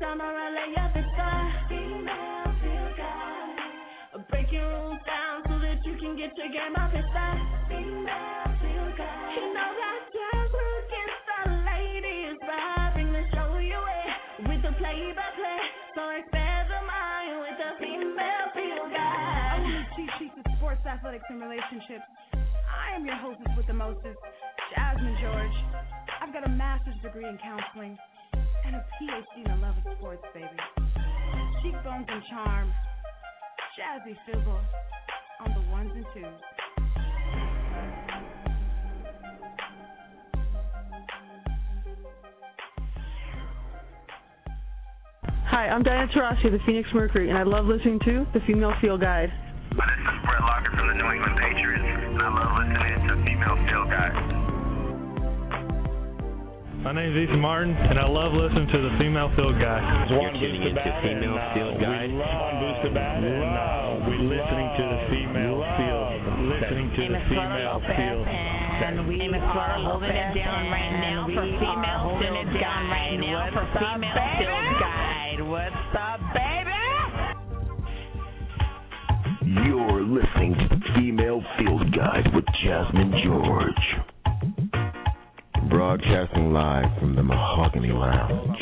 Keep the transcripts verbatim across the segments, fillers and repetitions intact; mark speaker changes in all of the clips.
Speaker 1: time around, lay up and start. Female field guide. Break your rules down so that you can get your game up and start. Female field guide. You know that jazz will get the ladies vibing to show you it with the play-by-play. So expand the mind with the female field guide.
Speaker 2: I'm the chief chief of sports, athletics, and relationships. I am your hostess with the mostest, Jasmine George. I've got a master's degree in counseling and a P H D in the love of sports, baby. Cheekbones and charm, Jazzy Fizzle on the ones and twos.
Speaker 3: Hi, I'm Diana Taurasi of the Phoenix Mercury, and I love listening to the Female Field Guide.
Speaker 4: This is Brett Locker from the New England Patriots, and I love listening to Female Field Guide.
Speaker 5: My name is Ethan Martin, and I love listening to the Female Field Guide.
Speaker 6: You're tuning into Female Field Guide.
Speaker 5: We love Booster Bat, and uh, we're listening to the Female Field. Listening to the Female Field.
Speaker 7: And we are holding it down right now for Female Field Guide. Right now for Female Field Guide. What's up, baby?
Speaker 8: You're listening to the Female Field Guide with Jasmine George. Broadcasting live from the Mahogany Lounge.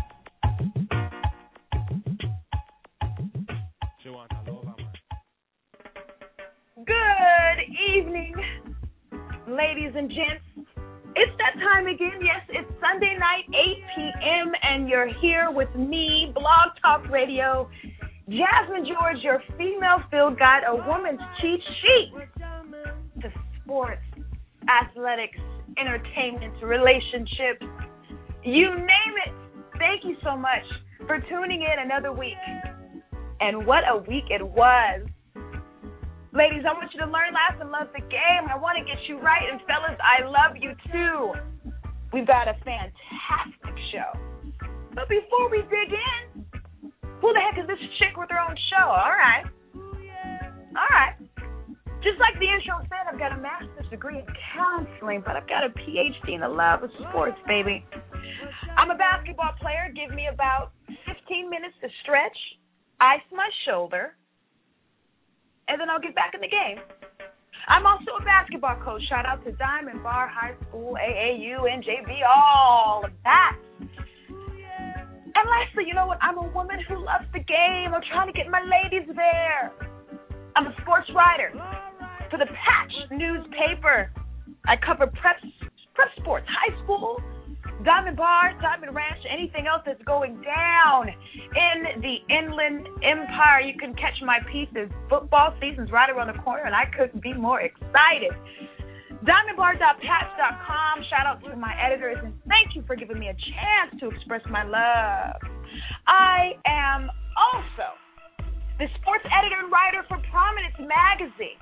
Speaker 9: Good evening, ladies and gents. It's that time again. Yes, it's Sunday night, eight p.m., and you're here with me, Blog Talk Radio, Jasmine George, your Female Field Guide, a woman's cheat sheet to sports, athletics, entertainment, relationships, you name it. Thank you so much for tuning in another week. And what a week it was. Ladies, I want you to learn, laugh, and love the game. I want to get you right. And fellas, I love you too. We've got a fantastic show. But before we dig in, who the heck is this chick with her own show? All right. All right. Just like the intro said, I've got a master's degree in counseling, but I've got a P H D in the love of sports, baby. I'm a basketball player. Give me about fifteen minutes to stretch, ice my shoulder, and then I'll get back in the game. I'm also a basketball coach. Shout out to Diamond Bar High School, A A U, N J V, all of that. And lastly, you know what? I'm a woman who loves the game. I'm trying to get my ladies there. I'm a sports writer for the Patch newspaper. I cover prep, prep sports, high school, Diamond Bar, Diamond Ranch, anything else that's going down in the Inland Empire. You can catch my pieces. Football season's right around the corner, and I couldn't be more excited. diamond bar dot patch dot com. Shout out to my editors, and thank you for giving me a chance to express my love. I am also the sports editor and writer for Prominence Magazine.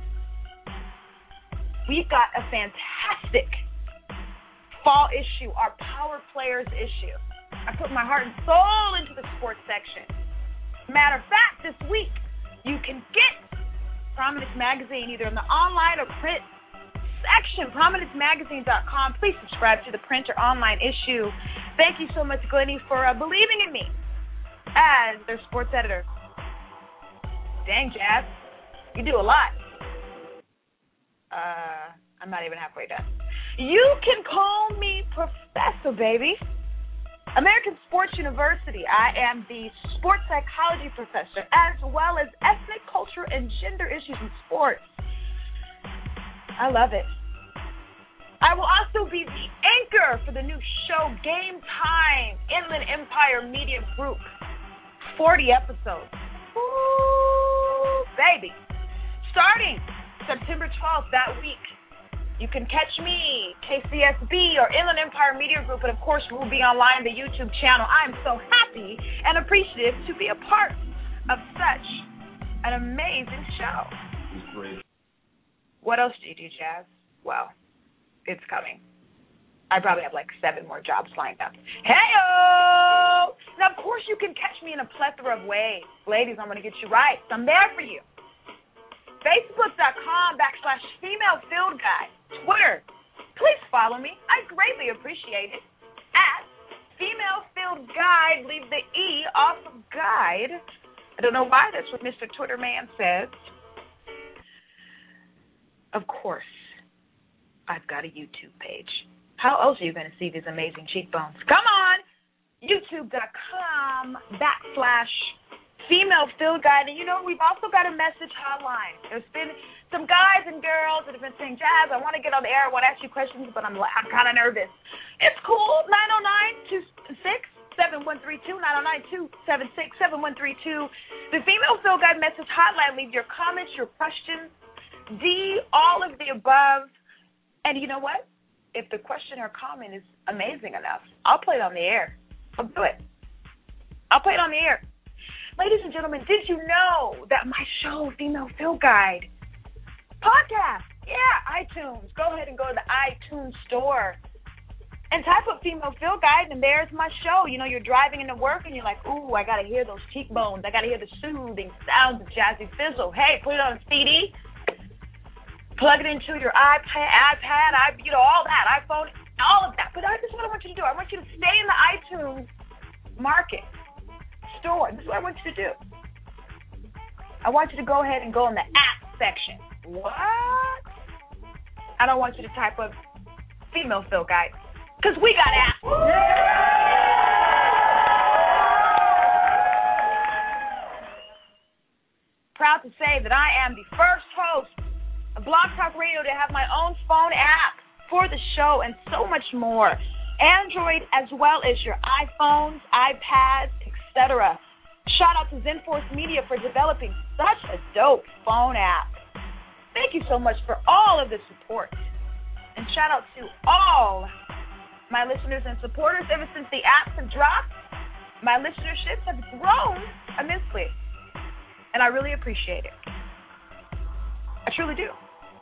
Speaker 9: We've got a fantastic fall issue, our Power Players issue. I put my heart and soul into the sports section. Matter of fact, this week, you can get Prominence Magazine either in the online or print section, prominence magazine dot com. Please subscribe to the print or online issue. Thank you so much, Glennie, for uh, believing in me as their sports editor. Dang, Jazz, you do a lot. Uh, I'm not even halfway done. You can call me Professor, baby. American Sports University. I am the sports psychology professor, as well as ethnic, culture, and gender issues in sports. I love it. I will also be the anchor for the new show, Game Time, Inland Empire Media Group. forty episodes. Ooh, baby. Starting September twelfth that week, you can catch me, K C S B, or Inland Empire Media Group, and of course we'll be online, the YouTube channel. I'm so happy and appreciative to be a part of such an amazing show. What else do you do, Jazz? Well, it's coming. I probably have like seven more jobs lined up. Hey-o! Now, of course, you can catch me in a plethora of ways. Ladies, I'm going to get you right. I'm there for you. Facebook.com backslash Female Field Guide. Twitter. Please follow me. I greatly appreciate it. At Female Field Guide. Leave the E off of guide. I don't know why. That's what Mister Twitterman says. Of course, I've got a YouTube page. How else are you going to see these amazing cheekbones? Come on! YouTube.com backslash Female Field Guide. And you know, we've also got a message hotline. There's been some guys and girls that have been saying, Jazz, I want to get on the air. I want to ask you questions, but I'm, I'm kind of nervous. It's cool. nine oh nine, two six, seven one three two, nine oh nine, two seven six, seven one three two. The Female Field Guide message hotline. Leave your comments, your questions, D, all of the above. And you know what? If the question or comment is amazing enough, I'll play it on the air. I'll do it. I'll play it on the air. Ladies and gentlemen, did you know that my show, Female Field Guide, podcast, yeah, iTunes. Go ahead and go to the iTunes store and type up Female Field Guide, and there's my show. You know, you're driving into work, and you're like, ooh, I got to hear those cheekbones. I got to hear the soothing sounds of Jazzy Fizzle. Hey, put it on a C D. Plug it into your iPad, iPad, I, you know, all that, iPhone, all of that. But this is what I want you to do. I want you to stay in the iTunes market store. This is what I want you to do. I want you to go ahead and go in the app section. What? I don't want you to type up Female Field Guide, because we got apps. Proud to say that I am the first host of Blog Talk Radio to have my own phone app for the show and so much more. Android as well as your iPhones, iPads, et cetera. Shout out to ZenForce Media for developing such a dope phone app. Thank you so much for all of the support. And shout out to all my listeners and supporters. Ever since the apps have dropped, my listenerships have grown immensely. And I really appreciate it. I truly do.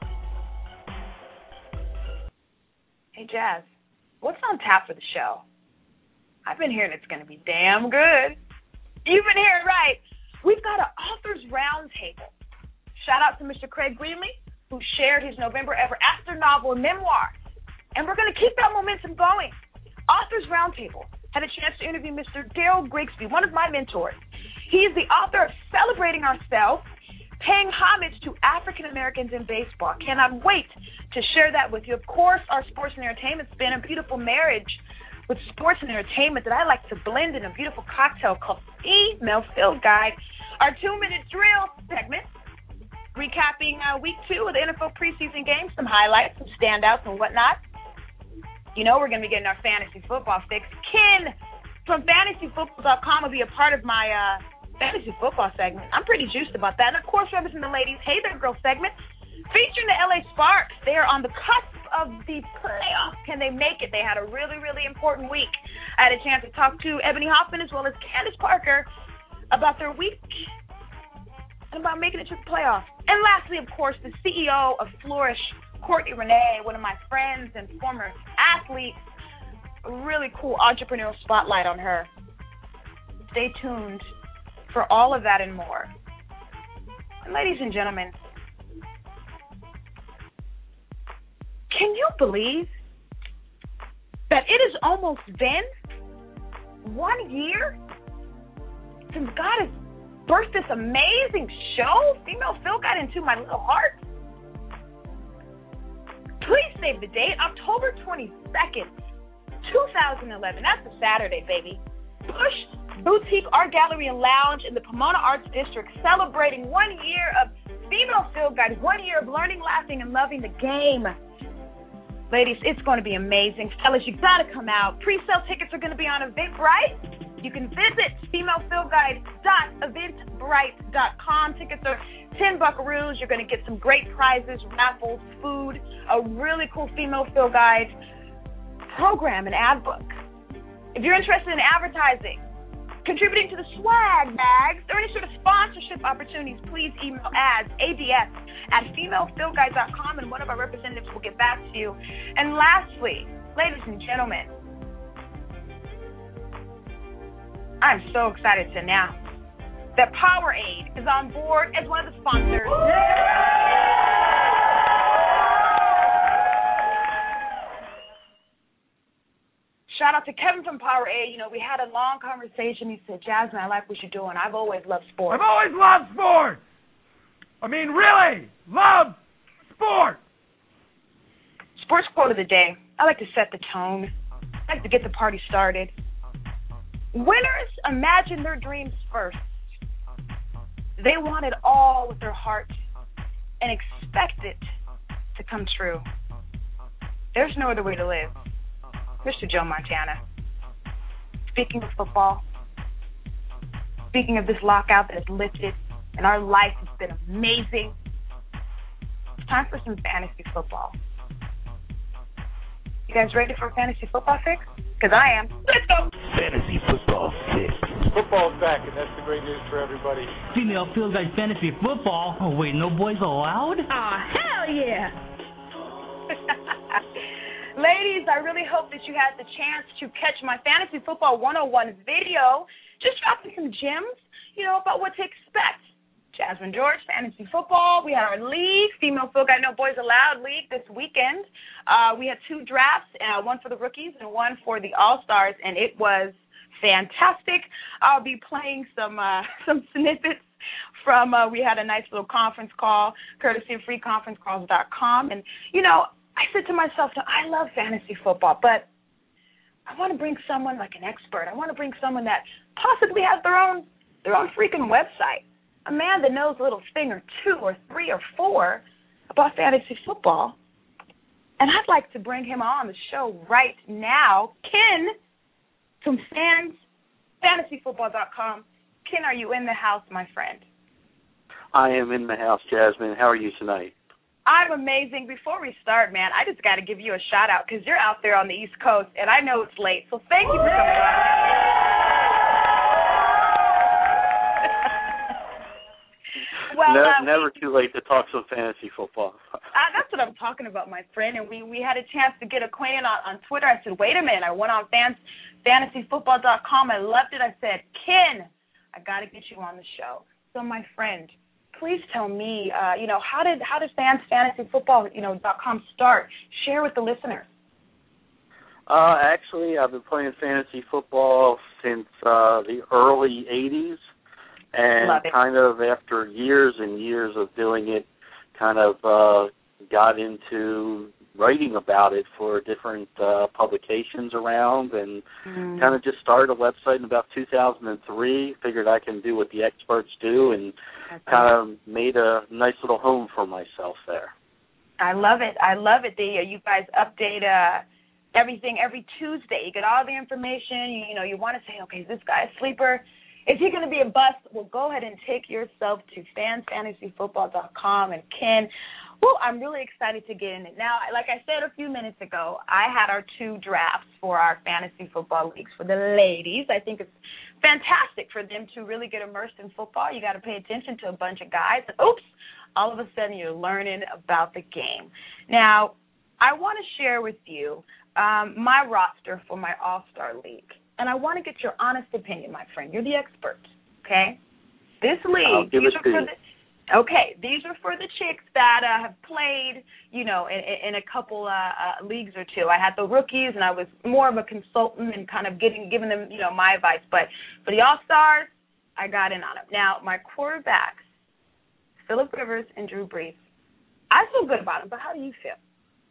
Speaker 9: Hey, Jazz, what's on tap for the show? I've been hearing it's going to be damn good. You've been hearing right. We've got an author's roundtable. Shout out to Mister Craig Greenlee, who shared his November Ever After novel and memoir. And we're going to keep that momentum going. Author's Roundtable had a chance to interview Mister Daryl Grigsby, one of my mentors. He is the author of Celebrating Ourselves, Paying Homage to African Americans in Baseball. Cannot wait to share that with you. Of course, our sports and entertainment's been a beautiful marriage with sports and entertainment that I like to blend in a beautiful cocktail called Female Field Guide. Our two-minute drill segment, recapping uh, week two of the N F L preseason games, some highlights, some standouts, and whatnot. You know we're going to be getting our fantasy football fix. Ken from fantasy football dot com will be a part of my uh, fantasy football segment. I'm pretty juiced about that. And, of course, representing the ladies, Hey There Girl segment, featuring the L A Sparks. They are on the cusp of the playoffs. Can they make it? They had a really, really important week. I had a chance to talk to Ebony Hoffman as well as Candace Parker about their week and about making it to the playoffs. And lastly, of course, the C E O of Flourish, Courtney Renee, one of my friends and former athletes. A really cool entrepreneurial spotlight on her. Stay tuned for all of that and more. And ladies and gentlemen, can you believe that it has almost been one year since God has birthed this amazing show, Female Field Guide, into my little heart? Please save the date, October twenty-second, twenty eleven. That's a Saturday, baby. Push Boutique Art Gallery and Lounge in the Pomona Arts District, celebrating one year of Female Field Guide, one year of learning, laughing, and loving the game. Ladies, it's going to be amazing. Fellas, you got to come out. Pre-sale tickets are going to be on Eventbrite. You can visit female field guide dot eventbrite dot com. Tickets are ten buckaroos. You're going to get some great prizes, raffles, food, a really cool Female Field Guide program and ad book. If you're interested in advertising, contributing to the swag bags, or any sort of sponsorship opportunities, please email ads, A D S, at female field guide dot com, and one of our representatives will get back to you. And lastly, ladies and gentlemen, I'm so excited to announce that Powerade is on board as one of the sponsors. shout out to Kevin from Power A. You know, we had a long conversation. He said, Jasmine, I like what you're doing. I've always loved sports.
Speaker 10: I've always loved sports. I mean, really, love sports.
Speaker 9: Sports quote of the day. I like to set the tone. I like to get the party started. Winners imagine their dreams first. They want it all with their heart and expect it to come true. There's no other way to live. Mister Joe Montana. Speaking of football, speaking of this lockout that has lifted, and our life has been amazing, it's time for some fantasy football. You guys ready for a fantasy football fix? Because I am. Let's go.
Speaker 8: Fantasy football fix.
Speaker 11: Football's back, and that's the great news for everybody.
Speaker 12: Female Field Guide Fantasy Football. Oh, wait, no boys allowed?
Speaker 9: Oh, hell yeah. Ladies, I really hope that you had the chance to catch my Fantasy Football one oh one video. Just dropping some gems, you know, about what to expect. Jasmine George, Fantasy Football. We had our league, Female Field Guide No Boys Allowed League this weekend. Uh, we had two drafts, uh, one for the rookies and one for the All-Stars, and it was fantastic. I'll be playing some uh, some snippets from, uh, we had a nice little conference call, courtesy of free conference calls dot com. And, you know, I said to myself, I love fantasy football, but I want to bring someone like an expert. I want to bring someone that possibly has their own their own freaking website. A man that knows a little thing or two or three or four about fantasy football. And I'd like to bring him on the show right now. Ken from fans fantasy football dot com. Ken, are you in the house, my friend?
Speaker 13: I am in the house, Jasmine. How are you tonight?
Speaker 9: I'm amazing. Before we start, man, I just got to give you a shout-out because you're out there on the East Coast, and I know it's late. So thank you for coming on. well,
Speaker 13: no,
Speaker 9: uh,
Speaker 13: never too late to talk some fantasy football.
Speaker 9: uh, that's what I'm talking about, my friend. And we, we had a chance to get acquainted on, on Twitter. I said, wait a minute. I went on fans fantasy football dot com. I loved it. I said, Ken, I got to get you on the show. So, my friend, please tell me, uh, you know, how did how did fans fantasy football you know dot com start? Share with the listeners.
Speaker 13: Uh, actually, I've been playing fantasy football since uh, the early eighties, and kind of after years and years of doing it, kind of uh, got into writing about it for different uh, publications around, and mm. kind of just started a website in about two thousand three, figured I can do what the experts do, and That's kind of made a nice little home for myself there.
Speaker 9: I love it. I love it. The, uh, you guys update uh, everything every Tuesday. You get all the information. You, you know, you want to say, okay, is this guy a sleeper? Is he going to be a bust? Well, go ahead and take yourself to fans fantasy football dot com. And Ken, well, I'm really excited to get in it. Now, like I said a few minutes ago, I had our two drafts for our fantasy football leagues for the ladies. I think it's fantastic for them to really get immersed in football. You got to pay attention to a bunch of guys. And oops, all of a sudden you're learning about the game. Now, I want to share with you um, my roster for my All-Star League. And I want to get your honest opinion, my friend. You're the expert, okay? This league, these are for the, okay, these are for the chicks that uh, have played, you know, in, in a couple uh, uh, leagues or two. I had the rookies, and I was more of a consultant and kind of getting, giving them, you know, my advice. But for the All-Stars, I got in on it. Now, my quarterbacks, Phillip Rivers and Drew Brees, I feel good about them, but how do you feel?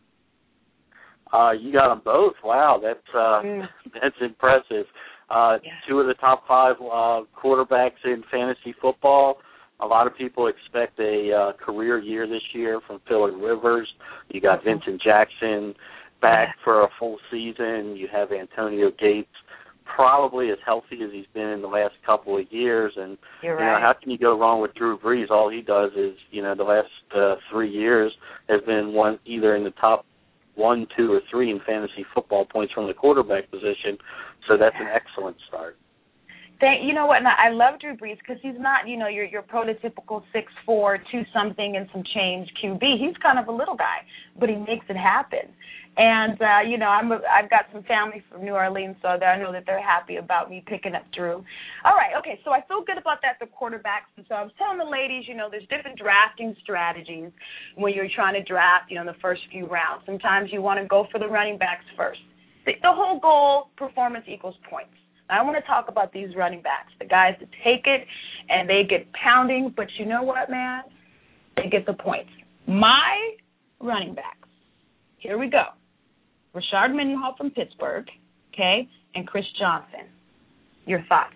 Speaker 13: Uh, you got them both. Wow, that's uh, mm. that's impressive. Uh, yeah. Two of the top five uh, quarterbacks in fantasy football. A lot of people expect a uh, career year this year from Phillip Rivers. You got mm-hmm. Vincent Jackson back yeah. for a full season. You have Antonio Gates, probably as healthy as he's been in the last couple of years. And
Speaker 9: You're
Speaker 13: you
Speaker 9: right.
Speaker 13: know, how can you go wrong with Drew Brees? All he does is, you know, the last uh, three years has been one either in the top one, two, or three in fantasy football points from the quarterback position. So that's an excellent start.
Speaker 9: Thank, you know what, and I love Drew Brees because he's not, you know, your your prototypical six four, two-something and some change Q B. He's kind of a little guy, but he makes it happen. And, uh, you know, I'm a, I've got some family from New Orleans, so I know that they're happy about me picking up Drew. All right, okay, so I feel good about that, the quarterbacks. And so I was telling the ladies, you know, there's different drafting strategies when you're trying to draft, you know, in the first few rounds. Sometimes you want to go for the running backs first. the, the whole goal, performance equals points. I want to talk about these running backs, the guys that take it and they get pounding, but you know what, man? They get the points. My running backs, here we go. Rashard Mendenhall from Pittsburgh, okay, and Chris Johnson. Your thoughts?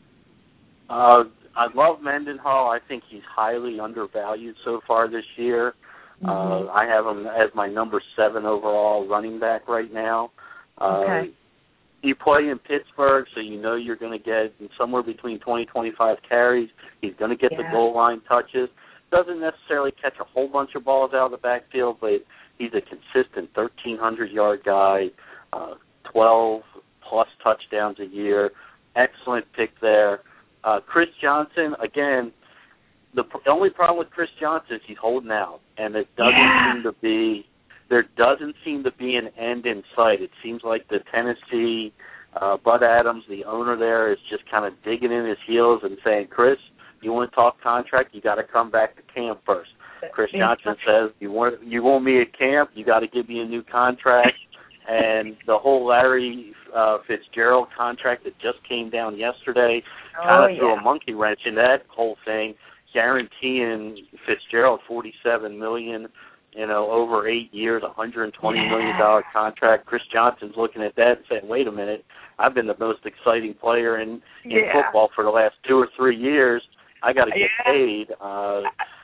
Speaker 13: Uh, I love Mendenhall. I think he's highly undervalued so far this year. Mm-hmm. Uh, I have him as my number seven overall running back right now. Uh,
Speaker 9: okay.
Speaker 13: You play in Pittsburgh, so you know you're going to get somewhere between twenty, twenty-five carries. He's going to get
Speaker 9: yeah.
Speaker 13: the goal line touches. Doesn't necessarily catch a whole bunch of balls out of the backfield, but he's a consistent thirteen hundred yard guy, uh, twelve plus touchdowns a year. Excellent pick there. Uh, Chris Johnson, again, the, the only problem with Chris Johnson is he's holding out, and it doesn't
Speaker 9: yeah.
Speaker 13: seem to be there doesn't seem to be an end in sight. It seems like the Tennessee, uh, Bud Adams, the owner there, is just kind of digging in his heels and saying, Chris, you want to talk contract, you got to come back to camp first. Chris Johnson says, you want you want me at camp, you got to give me a new contract. And the whole Larry uh, Fitzgerald contract that just came down yesterday kind of
Speaker 9: oh,
Speaker 13: threw
Speaker 9: yeah.
Speaker 13: a monkey wrench in that whole thing, guaranteeing Fitzgerald forty-seven million dollars, you know, over eight years, one hundred twenty
Speaker 9: yeah.
Speaker 13: million dollars contract. Chris Johnson's looking at that and saying, wait a minute, I've been the most exciting player in, in
Speaker 9: yeah.
Speaker 13: football for the last two or three years. I got to get
Speaker 9: yeah.
Speaker 13: paid. Uh,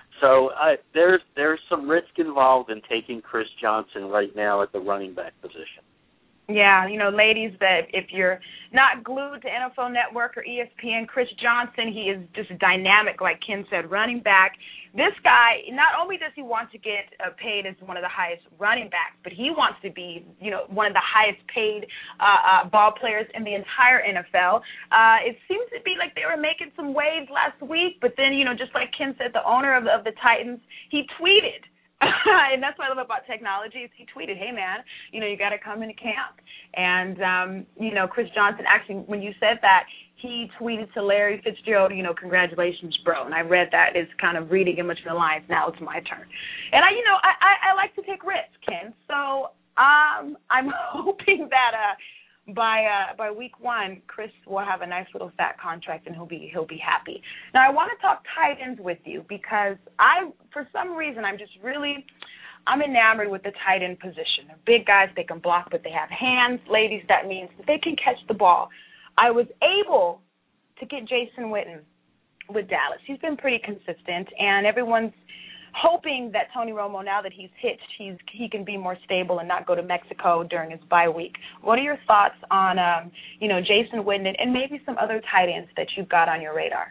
Speaker 13: so I, there's there's some risk involved in taking Chris Johnson right now at the running back position.
Speaker 9: Yeah, you know, ladies, that if you're not glued to N F L Network or E S P N, Chris Johnson, he is just dynamic, like Ken said, running back. This guy, not only does he want to get uh, paid as one of the highest running backs, but he wants to be, you know, one of the highest paid uh, uh, ball players in the entire N F L. Uh, it seems to be like they were making some waves last week, but then, you know, just like Ken said, the owner of the, of the Titans, he tweeted. And that's what I love about technology is he tweeted, hey, man, you know, you got to come into camp. And, um, you know, Chris Johnson, actually, when you said that, he tweeted to Larry Fitzgerald, you know, congratulations, bro. And I read that. It's kind of reading in between the lines. Now it's my turn. And, I, you know, I, I, I like to take risks, Ken. So um, I'm hoping that uh, by uh, by week one, Chris will have a nice little fat contract and he'll be he'll be happy. Now, I want to talk tight ends with you because I, for some reason, I'm just really, I'm enamored with the tight end position. They're big guys, they can block, but they have hands. Ladies, that means that they can catch the ball. I was able to get Jason Witten with Dallas. He's been pretty consistent, and everyone's hoping that Tony Romo, now that he's hitched, he's he can be more stable and not go to Mexico during his bye week. What are your thoughts on, um, you know, Jason Witten and maybe some other tight ends that you've got on your radar?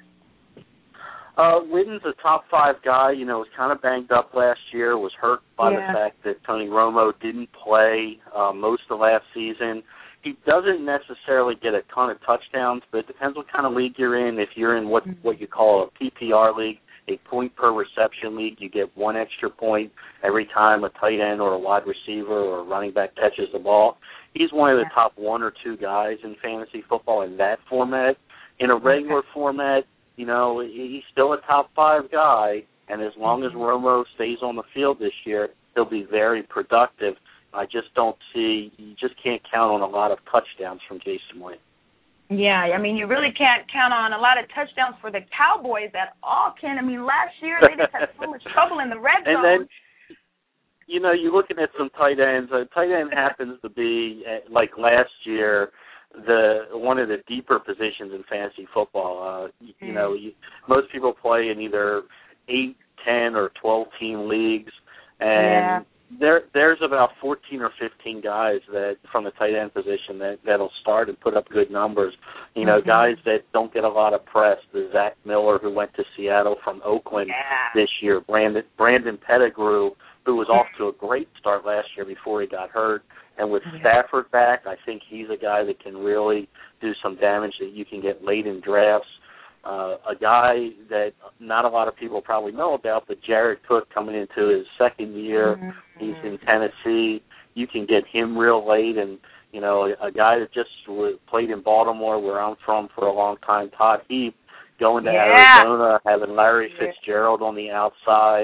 Speaker 13: Uh, Witten's a top five guy. You know, was kind of banged up last year, was hurt by
Speaker 9: yeah.
Speaker 13: the fact that Tony Romo didn't play uh, most of last season. He doesn't necessarily get a ton of touchdowns, but it depends what kind of league you're in. If you're in what what you call a P P R league, a point per reception league, you get one extra point every time a tight end or a wide receiver or a running back catches the ball. He's one of the top one or two guys in fantasy football in that format. In a regular format, you know, he's still a top five guy, and as long as Romo stays on the field this year, he'll be very productive. I just don't see, you just can't count on a lot of touchdowns from Jason Witten.
Speaker 9: Yeah, I mean, you really can't count on a lot of touchdowns for the Cowboys at all, Ken. I mean, last year they just had so much trouble in the red zone.
Speaker 13: And then, you know, you're looking at some tight ends. A tight end happens to be, like last year, the one of the deeper positions in fantasy football. Uh, you, mm. you know, you, most people play in either eight, ten, or twelve-team leagues, and yeah. There, there's about fourteen or fifteen guys that from the tight end position that that'll start and put up good numbers. You know, mm-hmm. guys that don't get a lot of press. The Zach Miller who went to Seattle from Oakland
Speaker 9: yeah.
Speaker 13: this year. Brandon Brandon Pettigrew, who was off to a great start last year before he got hurt. And with mm-hmm. Stafford back, I think he's a guy that can really do some damage that you can get late in drafts. Uh, a guy that not a lot of people probably know about, but Jared Cook coming into his second year. Mm-hmm. He's in Tennessee. You can get him real late. And, you know, a, a guy that just played in Baltimore, where I'm from for a long time, Todd Heap, going to
Speaker 9: yeah.
Speaker 13: Arizona, having Larry Fitzgerald on the outside.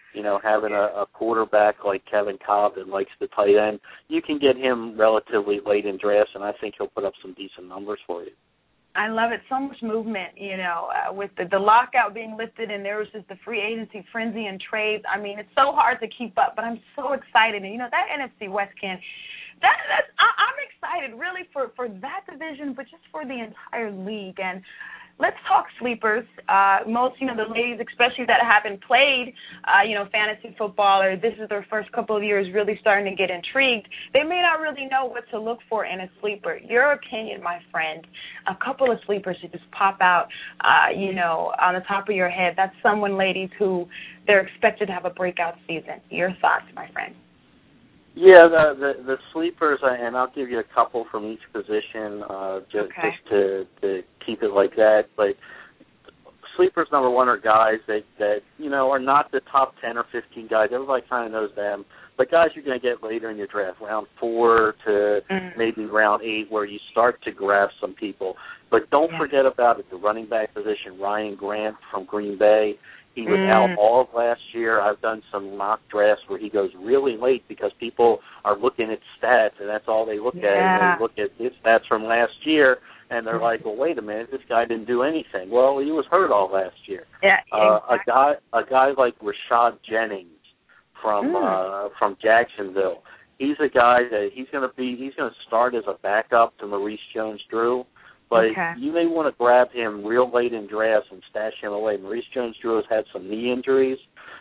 Speaker 13: you know, having a, a quarterback like Kevin Cobb that likes the tight end, you can get him relatively late in drafts, and I think he'll put up some decent numbers for you.
Speaker 9: I love it. So much movement, you know, uh, with the, the lockout being lifted and there was just the free agency frenzy and trades. I mean, it's so hard to keep up, but I'm so excited. And, you know, that N F C West can, that, that's, I, I'm excited really for, for that division, but just for the entire league. And let's talk sleepers. Uh, most, you know, the ladies, especially that haven't played, uh, you know, fantasy football, or this is their first couple of years really starting to get intrigued, they may not really know what to look for in a sleeper. Your opinion, my friend, a couple of sleepers that just pop out, uh, you know, on the top of your head. That's someone, ladies, who they're expected to have a breakout season. Your thoughts, my friend?
Speaker 13: Yeah, the, the the sleepers, and I'll give you a couple from each position, uh, just,
Speaker 9: okay.
Speaker 13: just to, to keep it like that. But sleepers, number one, are guys that, that, you know, are not the top ten or fifteen guys. Everybody kind of knows them. But guys you're going to get later in your draft, round four to mm-hmm. maybe round eight, where you start to grab some people. But don't yeah. forget about it, the running back position, Ryan Grant from Green Bay. He was mm. out all of last year. I've done some mock drafts where he goes really late because people are looking at stats, and that's all they look
Speaker 9: yeah.
Speaker 13: at. And they look at his stats from last year, and they're like, well, wait a minute, this guy didn't do anything. Well, he was hurt all last year.
Speaker 9: Yeah,
Speaker 13: uh,
Speaker 9: exactly.
Speaker 13: A guy a guy like Rashad Jennings from
Speaker 9: mm.
Speaker 13: uh, from Jacksonville, he's a guy that he's going to be, he's going to start as a backup to Maurice Jones-Drew. But
Speaker 9: okay.
Speaker 13: you may want to grab him real late in drafts and stash him away. Maurice Jones-Drew has had some knee injuries,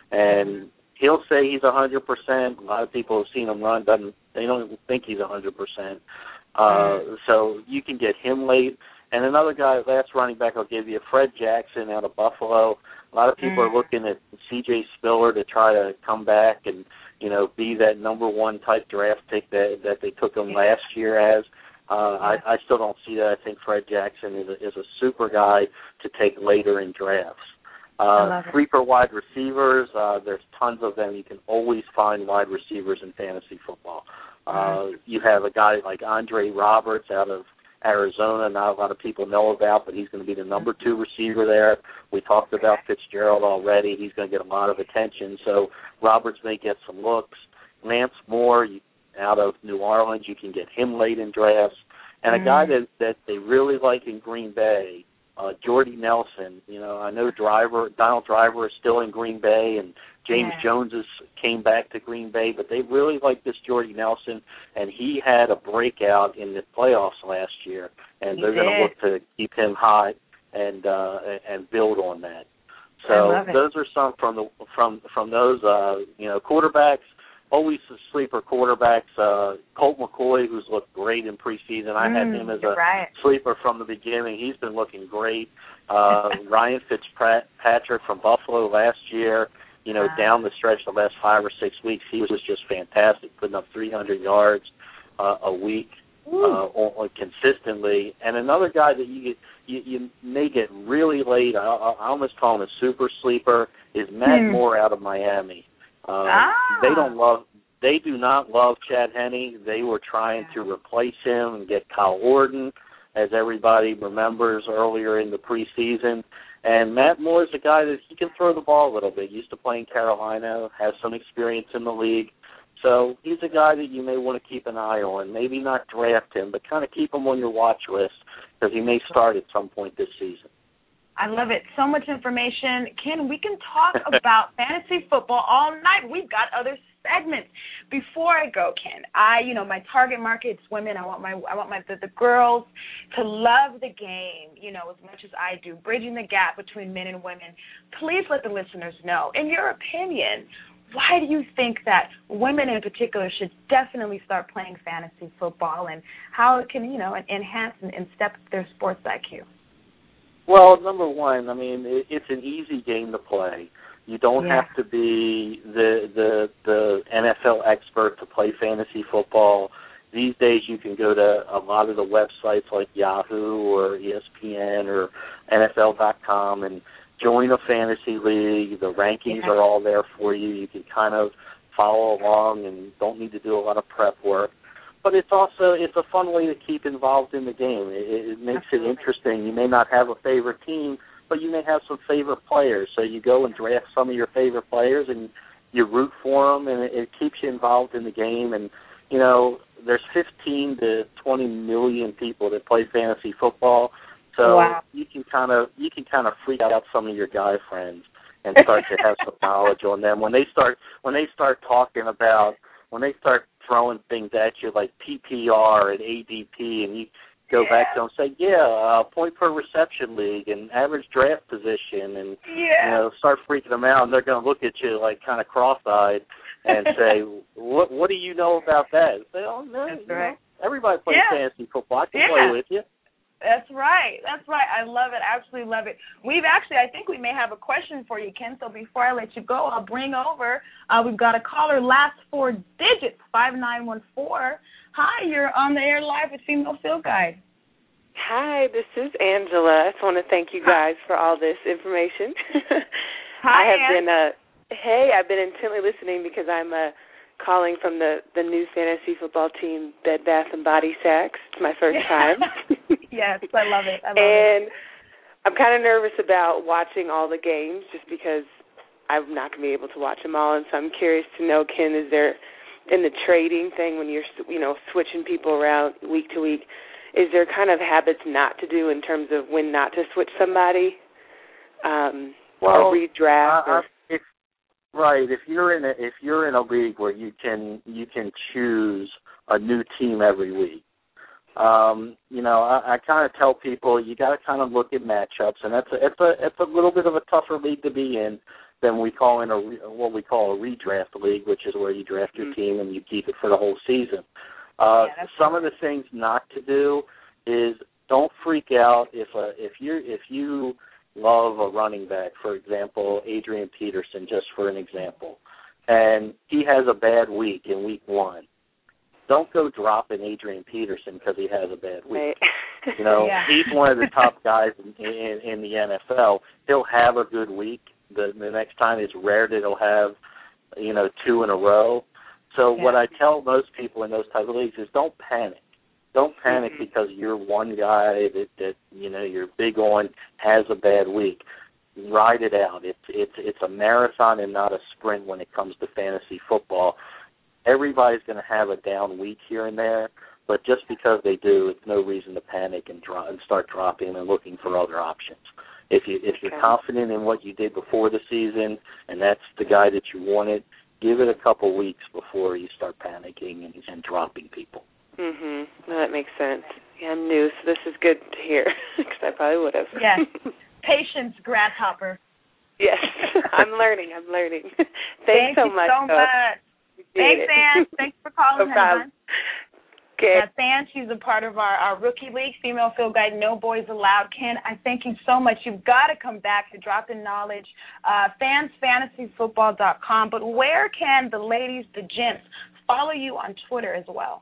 Speaker 13: and he'll say he's one hundred percent. A lot of people have seen him run. Doesn't They don't think he's one hundred percent. Uh, so you can get him late. And another guy, last running back I'll give you, Fred Jackson out of Buffalo. A lot of people mm. are looking at C J Spiller to try to come back and, you know, be that number one type draft pick that, that they took him last year as. Uh, I, I still don't see that. I think Fred Jackson is a, is a super guy to take later in drafts. Uh, sleeper wide receivers, uh, there's tons of them. You can always find wide receivers in fantasy football. Uh, you have a guy like Andre Roberts out of Arizona, not a lot of people know about, but he's going to be the number two receiver there. We talked about Fitzgerald already. He's going to get a lot of attention, so Roberts may get some looks. Lance Moore, you out of New Orleans, you can get him late in drafts. And a mm. guy that, that they really like in Green Bay, uh, Jordy Nelson. You know, I know Driver, Donald Driver is still in Green Bay, and James yeah. Jones is, came back to Green Bay, but they really like this Jordy Nelson, and he had a breakout in the playoffs last year, and
Speaker 9: he
Speaker 13: they're going to look to keep him high and uh, and build on that. So those are some from the from from those uh, you know quarterbacks. Always the sleeper quarterbacks. Uh, Colt McCoy, who's looked great in preseason. I
Speaker 9: mm,
Speaker 13: had him as a
Speaker 9: right.
Speaker 13: sleeper from the beginning. He's been looking great. Uh, Ryan Fitzpatrick from Buffalo last year, you know, wow. down the stretch the last five or six weeks, he was just fantastic, putting up three hundred yards uh, a week uh, on, consistently. And another guy that you, get, you you may get really late, I, I almost call him a super sleeper, is Matt hmm. Moore out of Miami. Um,
Speaker 9: ah.
Speaker 13: They don't love. They do not love Chad Henne. They were trying to replace him and get Kyle Orton, as everybody remembers earlier in the preseason. And Matt Moore is a guy that he can throw the ball a little bit. Used to play in Carolina, has some experience in the league. So he's a guy that you may want to keep an eye on. Maybe not draft him, but kind of keep him on your watch list because he may start at some point this season.
Speaker 9: I love it. So much information. Ken, we can talk about fantasy football all night. We've got other segments. Before I go, Ken, I, you know, my target market's women. I want my, I want my the, the girls to love the game, you know, as much as I do, bridging the gap between men and women. Please let the listeners know, in your opinion, why do you think that women in particular should definitely start playing fantasy football, and how it can, you know, enhance and, and step up their sports I Q?
Speaker 13: Well, number one, I mean, it, it's an easy game to play. You don't
Speaker 9: yeah.
Speaker 13: have to be the, the the N F L expert to play fantasy football. These days you can go to a lot of the websites like Yahoo or E S P N or N F L dot com and join a fantasy league. The rankings yeah. are all there for you. You can kind of follow along and don't need to do a lot of prep work. But it's also, it's a fun way to keep involved in the game. It, it makes Absolutely. it interesting. You may not have a favorite team, but you may have some favorite players. So you go and draft some of your favorite players, and you root for them, and it, it keeps you involved in the game. And you know, there's fifteen to twenty million people that play fantasy football, so
Speaker 9: wow.
Speaker 13: you can kind of you can kind of freak out some of your guy friends and start to have some knowledge on them when they start when they start talking about when they start throwing things at you like P P R and A D P, and you go
Speaker 9: yeah.
Speaker 13: back to them and say, yeah, uh, point per reception league and average draft position, and
Speaker 9: yeah.
Speaker 13: you know, start freaking them out, and they're going to look at you like kind of cross-eyed and say, what what do you know about that? Say, oh, no,
Speaker 9: That's
Speaker 13: you
Speaker 9: right.
Speaker 13: know, everybody plays
Speaker 9: yeah.
Speaker 13: fantasy football. I can
Speaker 9: yeah.
Speaker 13: play with you.
Speaker 9: That's right. That's right. I love it. Absolutely love it. We've actually, I think we may have a question for you, Ken. So before I let you go, I'll bring over, uh, we've got a caller, last four digits, five nine one four. Hi, you're on the air live with Female Field Guide.
Speaker 14: Hi, this is Angela. I just want to thank you guys for all this information.
Speaker 9: Hi,
Speaker 14: I have
Speaker 9: Ann.
Speaker 14: been, uh, hey, I've been intently listening because I'm uh, calling from the, the new fantasy football team, Bed Bath and Body Sacks. It's my first time.
Speaker 9: Yes, I love it. I love
Speaker 14: and
Speaker 9: it.
Speaker 14: I'm kind of nervous about watching all the games just because I'm not going to be able to watch them all. And so I'm curious to know, Ken, is there, in the trading thing when you're, you know, switching people around week to week, is there kind of habits not to do in terms of when not to switch somebody um,
Speaker 13: well,
Speaker 14: or redraft?
Speaker 13: Uh,
Speaker 14: or...
Speaker 13: if, right. If you're in a if you're in a league where you can you can choose a new team every week, um, you know, I, I kind of tell people you got to kind of look at matchups, and that's a, it's a it's a little bit of a tougher league to be in than we call in a what we call a redraft league, which is where you draft your
Speaker 14: mm-hmm.
Speaker 13: team and you keep it for the whole season. Uh,
Speaker 9: yeah,
Speaker 13: some of the things not to do is don't freak out if a, if you if you love a running back, for example, Adrian Peterson, just for an example, and he has a bad week in week one. Don't go dropping Adrian Peterson because he has a bad week.
Speaker 14: Right.
Speaker 13: You know,
Speaker 9: yeah.
Speaker 13: he's one of the top guys in, in, in the N F L. He'll have a good week. The, the next time, it's rare that he'll have, you know, two in a row. So
Speaker 9: yeah.
Speaker 13: what I tell most people in those type of leagues is don't panic. Don't panic
Speaker 14: mm-hmm.
Speaker 13: because you're one guy that, that you know you're big on has a bad week. Ride it out. It's it's it's a marathon and not a sprint when it comes to fantasy football. Everybody's going to have a down week here and there, but just because they do, it's no reason to panic and drop and start dropping and looking for other options. If you if you're
Speaker 14: okay. confident
Speaker 13: in what you did before the season and that's the guy that you wanted, give it a couple weeks before you start panicking and, and dropping people.
Speaker 14: Mhm. No, that makes sense. Yeah, I'm new, so this is good to hear because I probably would have.
Speaker 9: Yes. Patience, grasshopper.
Speaker 14: Yes, I'm learning. I'm learning. Thanks
Speaker 9: Thank
Speaker 14: so
Speaker 9: you
Speaker 14: much.
Speaker 9: so much. Thanks, Ann. Thanks for calling.
Speaker 14: No problem.
Speaker 9: Okay. That's Ann. She's a part of our, our rookie league, Female Field Guide, No Boys Allowed. Ken, I thank you so much. You've got to come back to Drop in Knowledge, uh, fans fantasy football dot com. But where can the ladies, the gents, follow you on Twitter as well?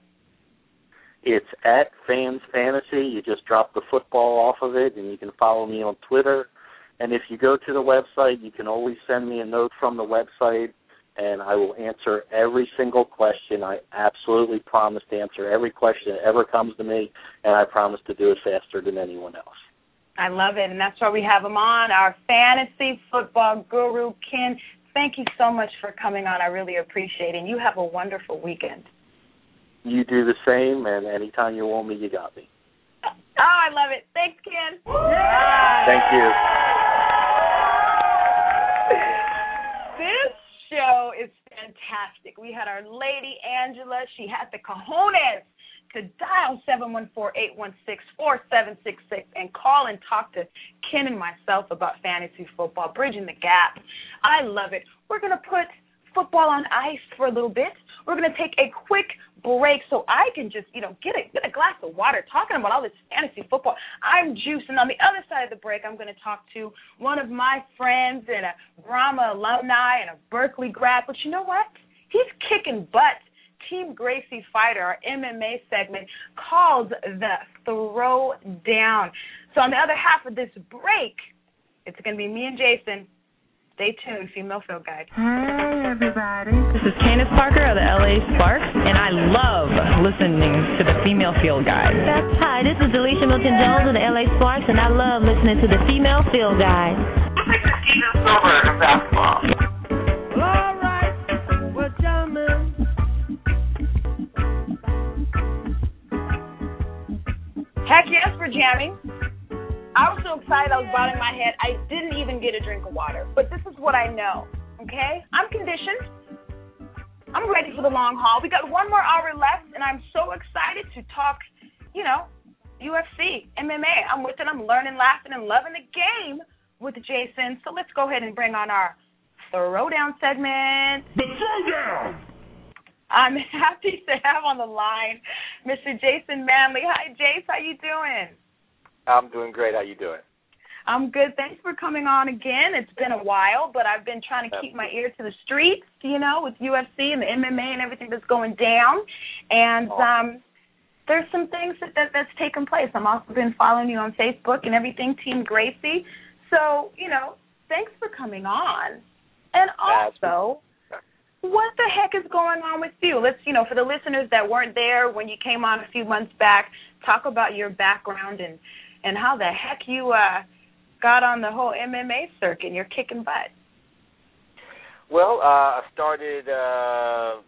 Speaker 13: It's at Fans Fantasy. You just drop the football off of it, and you can follow me on Twitter. And if you go to the website, you can always send me a note from the website, and I will answer every single question. I absolutely promise to answer every question that ever comes to me, and I promise to do it faster than anyone else.
Speaker 9: I love it, and that's why we have him on, our fantasy football guru, Ken. Thank you so much for coming on. I really appreciate it, and you have a wonderful weekend.
Speaker 13: You do the same, and anytime you want me, you got me.
Speaker 9: Oh, I love it. Thanks, Ken.
Speaker 13: Thank you.
Speaker 9: This show is fantastic. We had our lady, Angela. She had the cojones to dial seven one four, eight one six, four seven six six and call and talk to Ken and myself about fantasy football, bridging the gap. I love it. We're going to put football on ice for a little bit. We're going to take a quick break so I can just, you know, get a, get a glass of water talking about all this fantasy football. I'm juicing. On the other side of the break, I'm going to talk to one of my friends and a Brahma alumni and a Berkeley grad. But you know what? He's kicking butt. Team Gracie Fighter, our M M A segment, called the Throwdown. So on the other half of this break, it's going to be me and Jason. Stay tuned, Female Field Guide.
Speaker 3: Hey, everybody.
Speaker 7: This is Candace Parker of the L A Sparks, and I love listening to the Female Field Guide.
Speaker 15: That's hi. This is Delisha Milton-Jones of the L A Sparks, and I love listening to the Female Field Guide.
Speaker 4: This is Stephen Silver of basketball.
Speaker 10: Well, all right.
Speaker 9: Heck yes for jamming. I was so excited I was bobbing my head. I didn't even get a drink of water. But this is what I know, okay? I'm conditioned. I'm ready for the long haul. We got one more hour left, and I'm so excited to talk, you know, U F C, M M A. I'm with it. I'm learning, laughing, and loving the game with Jason. So let's go ahead and bring on our Throwdown segment.
Speaker 10: The Throwdown!
Speaker 9: I'm happy to have on the line Mister Jason Manley. Hi, Jace. How you doing?
Speaker 16: I'm doing great. How you doing?
Speaker 9: I'm good. Thanks for coming on again. It's been a while, but I've been trying to keep my ear to the streets, you know, with U F C and the M M A and everything that's going down. And um, there's some things that, that that's taken place. I've also been following you on Facebook and everything, Team Gracie. So, you know, thanks for coming on. And also, what the heck is going on with you? Let's, you know, for the listeners that weren't there when you came on a few months back, talk about your background and, and how the heck you uh, got on the whole M M A circuit. You're kicking butt.
Speaker 16: Well, uh, I started uh,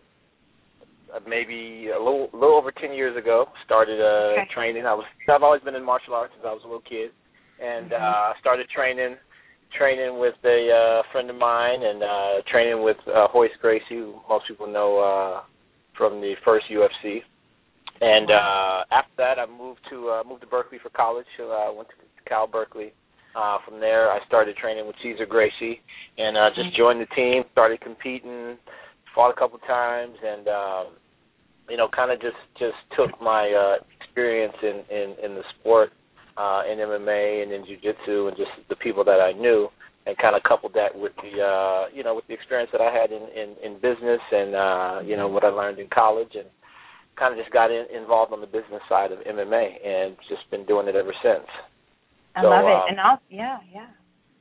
Speaker 16: maybe a little, little over ten years ago. Started uh, okay. training. I was I've always been in martial arts since I was a little kid, and
Speaker 9: mm-hmm.
Speaker 16: uh, I started training. Training with a uh, friend of mine, and uh, training with uh, Royce Gracie, who most people know uh, from the first U F C. And uh, after that, I moved to uh, moved to Berkeley for college. So I went to Cal Berkeley. Uh, from there, I started training with Cesar Gracie, and uh, just joined the team. Started competing, fought a couple times, and um, you know, kind of just, just took my uh, experience in, in, in the sport. Uh, in M M A and in jiu-jitsu and just the people that I knew, and kind of coupled that with the, uh, you know, with the experience that I had in, in, in business and, uh, you know, what I learned in college, and kind of just got in, involved on the business side of M M A and just been doing it ever since.
Speaker 9: I
Speaker 16: so,
Speaker 9: love it.
Speaker 16: Um,
Speaker 9: and I'll, yeah, yeah.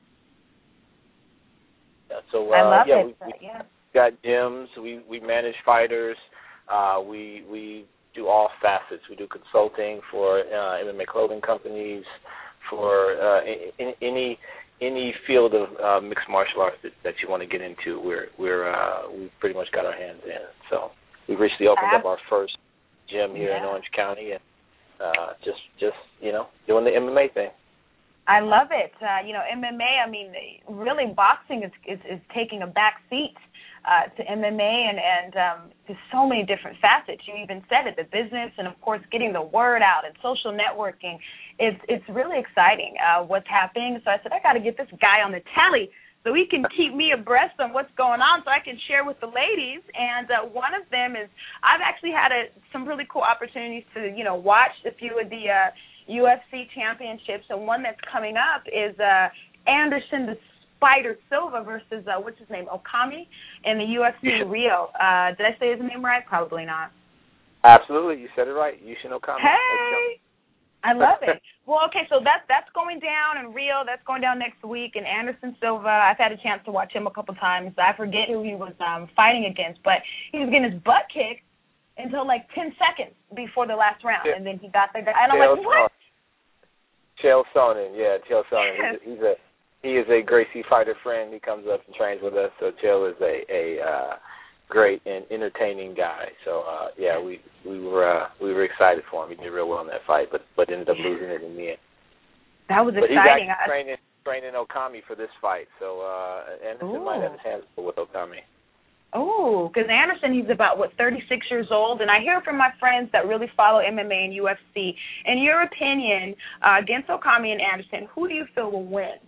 Speaker 16: yeah so, uh,
Speaker 9: I love
Speaker 16: yeah,
Speaker 9: it.
Speaker 16: we, we
Speaker 9: yeah.
Speaker 16: got gyms. We, we manage fighters. Uh, we, we, do all facets. We do consulting for uh, M M A clothing companies, for uh, in, any any field of uh, mixed martial arts that, that you want to get into. We're we're uh, we pretty much got our hands in. So we recently opened up our first gym here
Speaker 9: yeah.
Speaker 16: in Orange County, and uh, just just you know doing the M M A thing.
Speaker 9: I love it. Uh, you know, M M A. I mean, really, boxing is is, is taking a back seat Uh, to M M A and, and um, to so many different facets. You even said it, the business and, of course, getting the word out and social networking. It's it's really exciting uh, what's happening. So I said, I got to get this guy on the telly so he can keep me abreast on what's going on so I can share with the ladies. And uh, one of them is I've actually had a, some really cool opportunities to, you know, watch a few of the uh, U F C championships. And one that's coming up is uh, Anderson the Spider Silva versus, uh, what's his name, Okami in the U F C Rio. Uh, did I say his name right? Probably not.
Speaker 16: Absolutely. You said it right. Yushin Okami.
Speaker 9: Hey! I love it. Well, okay, so that's, that's going down in Rio. That's going down next week. And Anderson Silva, I've had a chance to watch him a couple times. I forget who he was um, fighting against, but he was getting his butt kicked until like ten seconds before the last round. Yeah. And then he got the guy. And I'm
Speaker 16: Chael
Speaker 9: like, what?
Speaker 16: Chael Sonnen. Yeah, Chael Sonnen. Yes. He's, he's a... He is a Gracie fighter friend. He comes up and trains with us. So Chael is a, a uh, great and entertaining guy. So uh, yeah, we we were uh, we were excited for him. He did real well in that fight, but but ended up losing it in the end.
Speaker 9: That was
Speaker 16: but
Speaker 9: exciting.
Speaker 16: He's actually training training Okami for this fight. So uh, Anderson Ooh. might have his hands full with Okami.
Speaker 9: Oh, because Anderson, he's about, what, thirty-six years old, and I hear from my friends that really follow M M A and U F C. In your opinion, uh, against Okami and Anderson, who do you feel will win?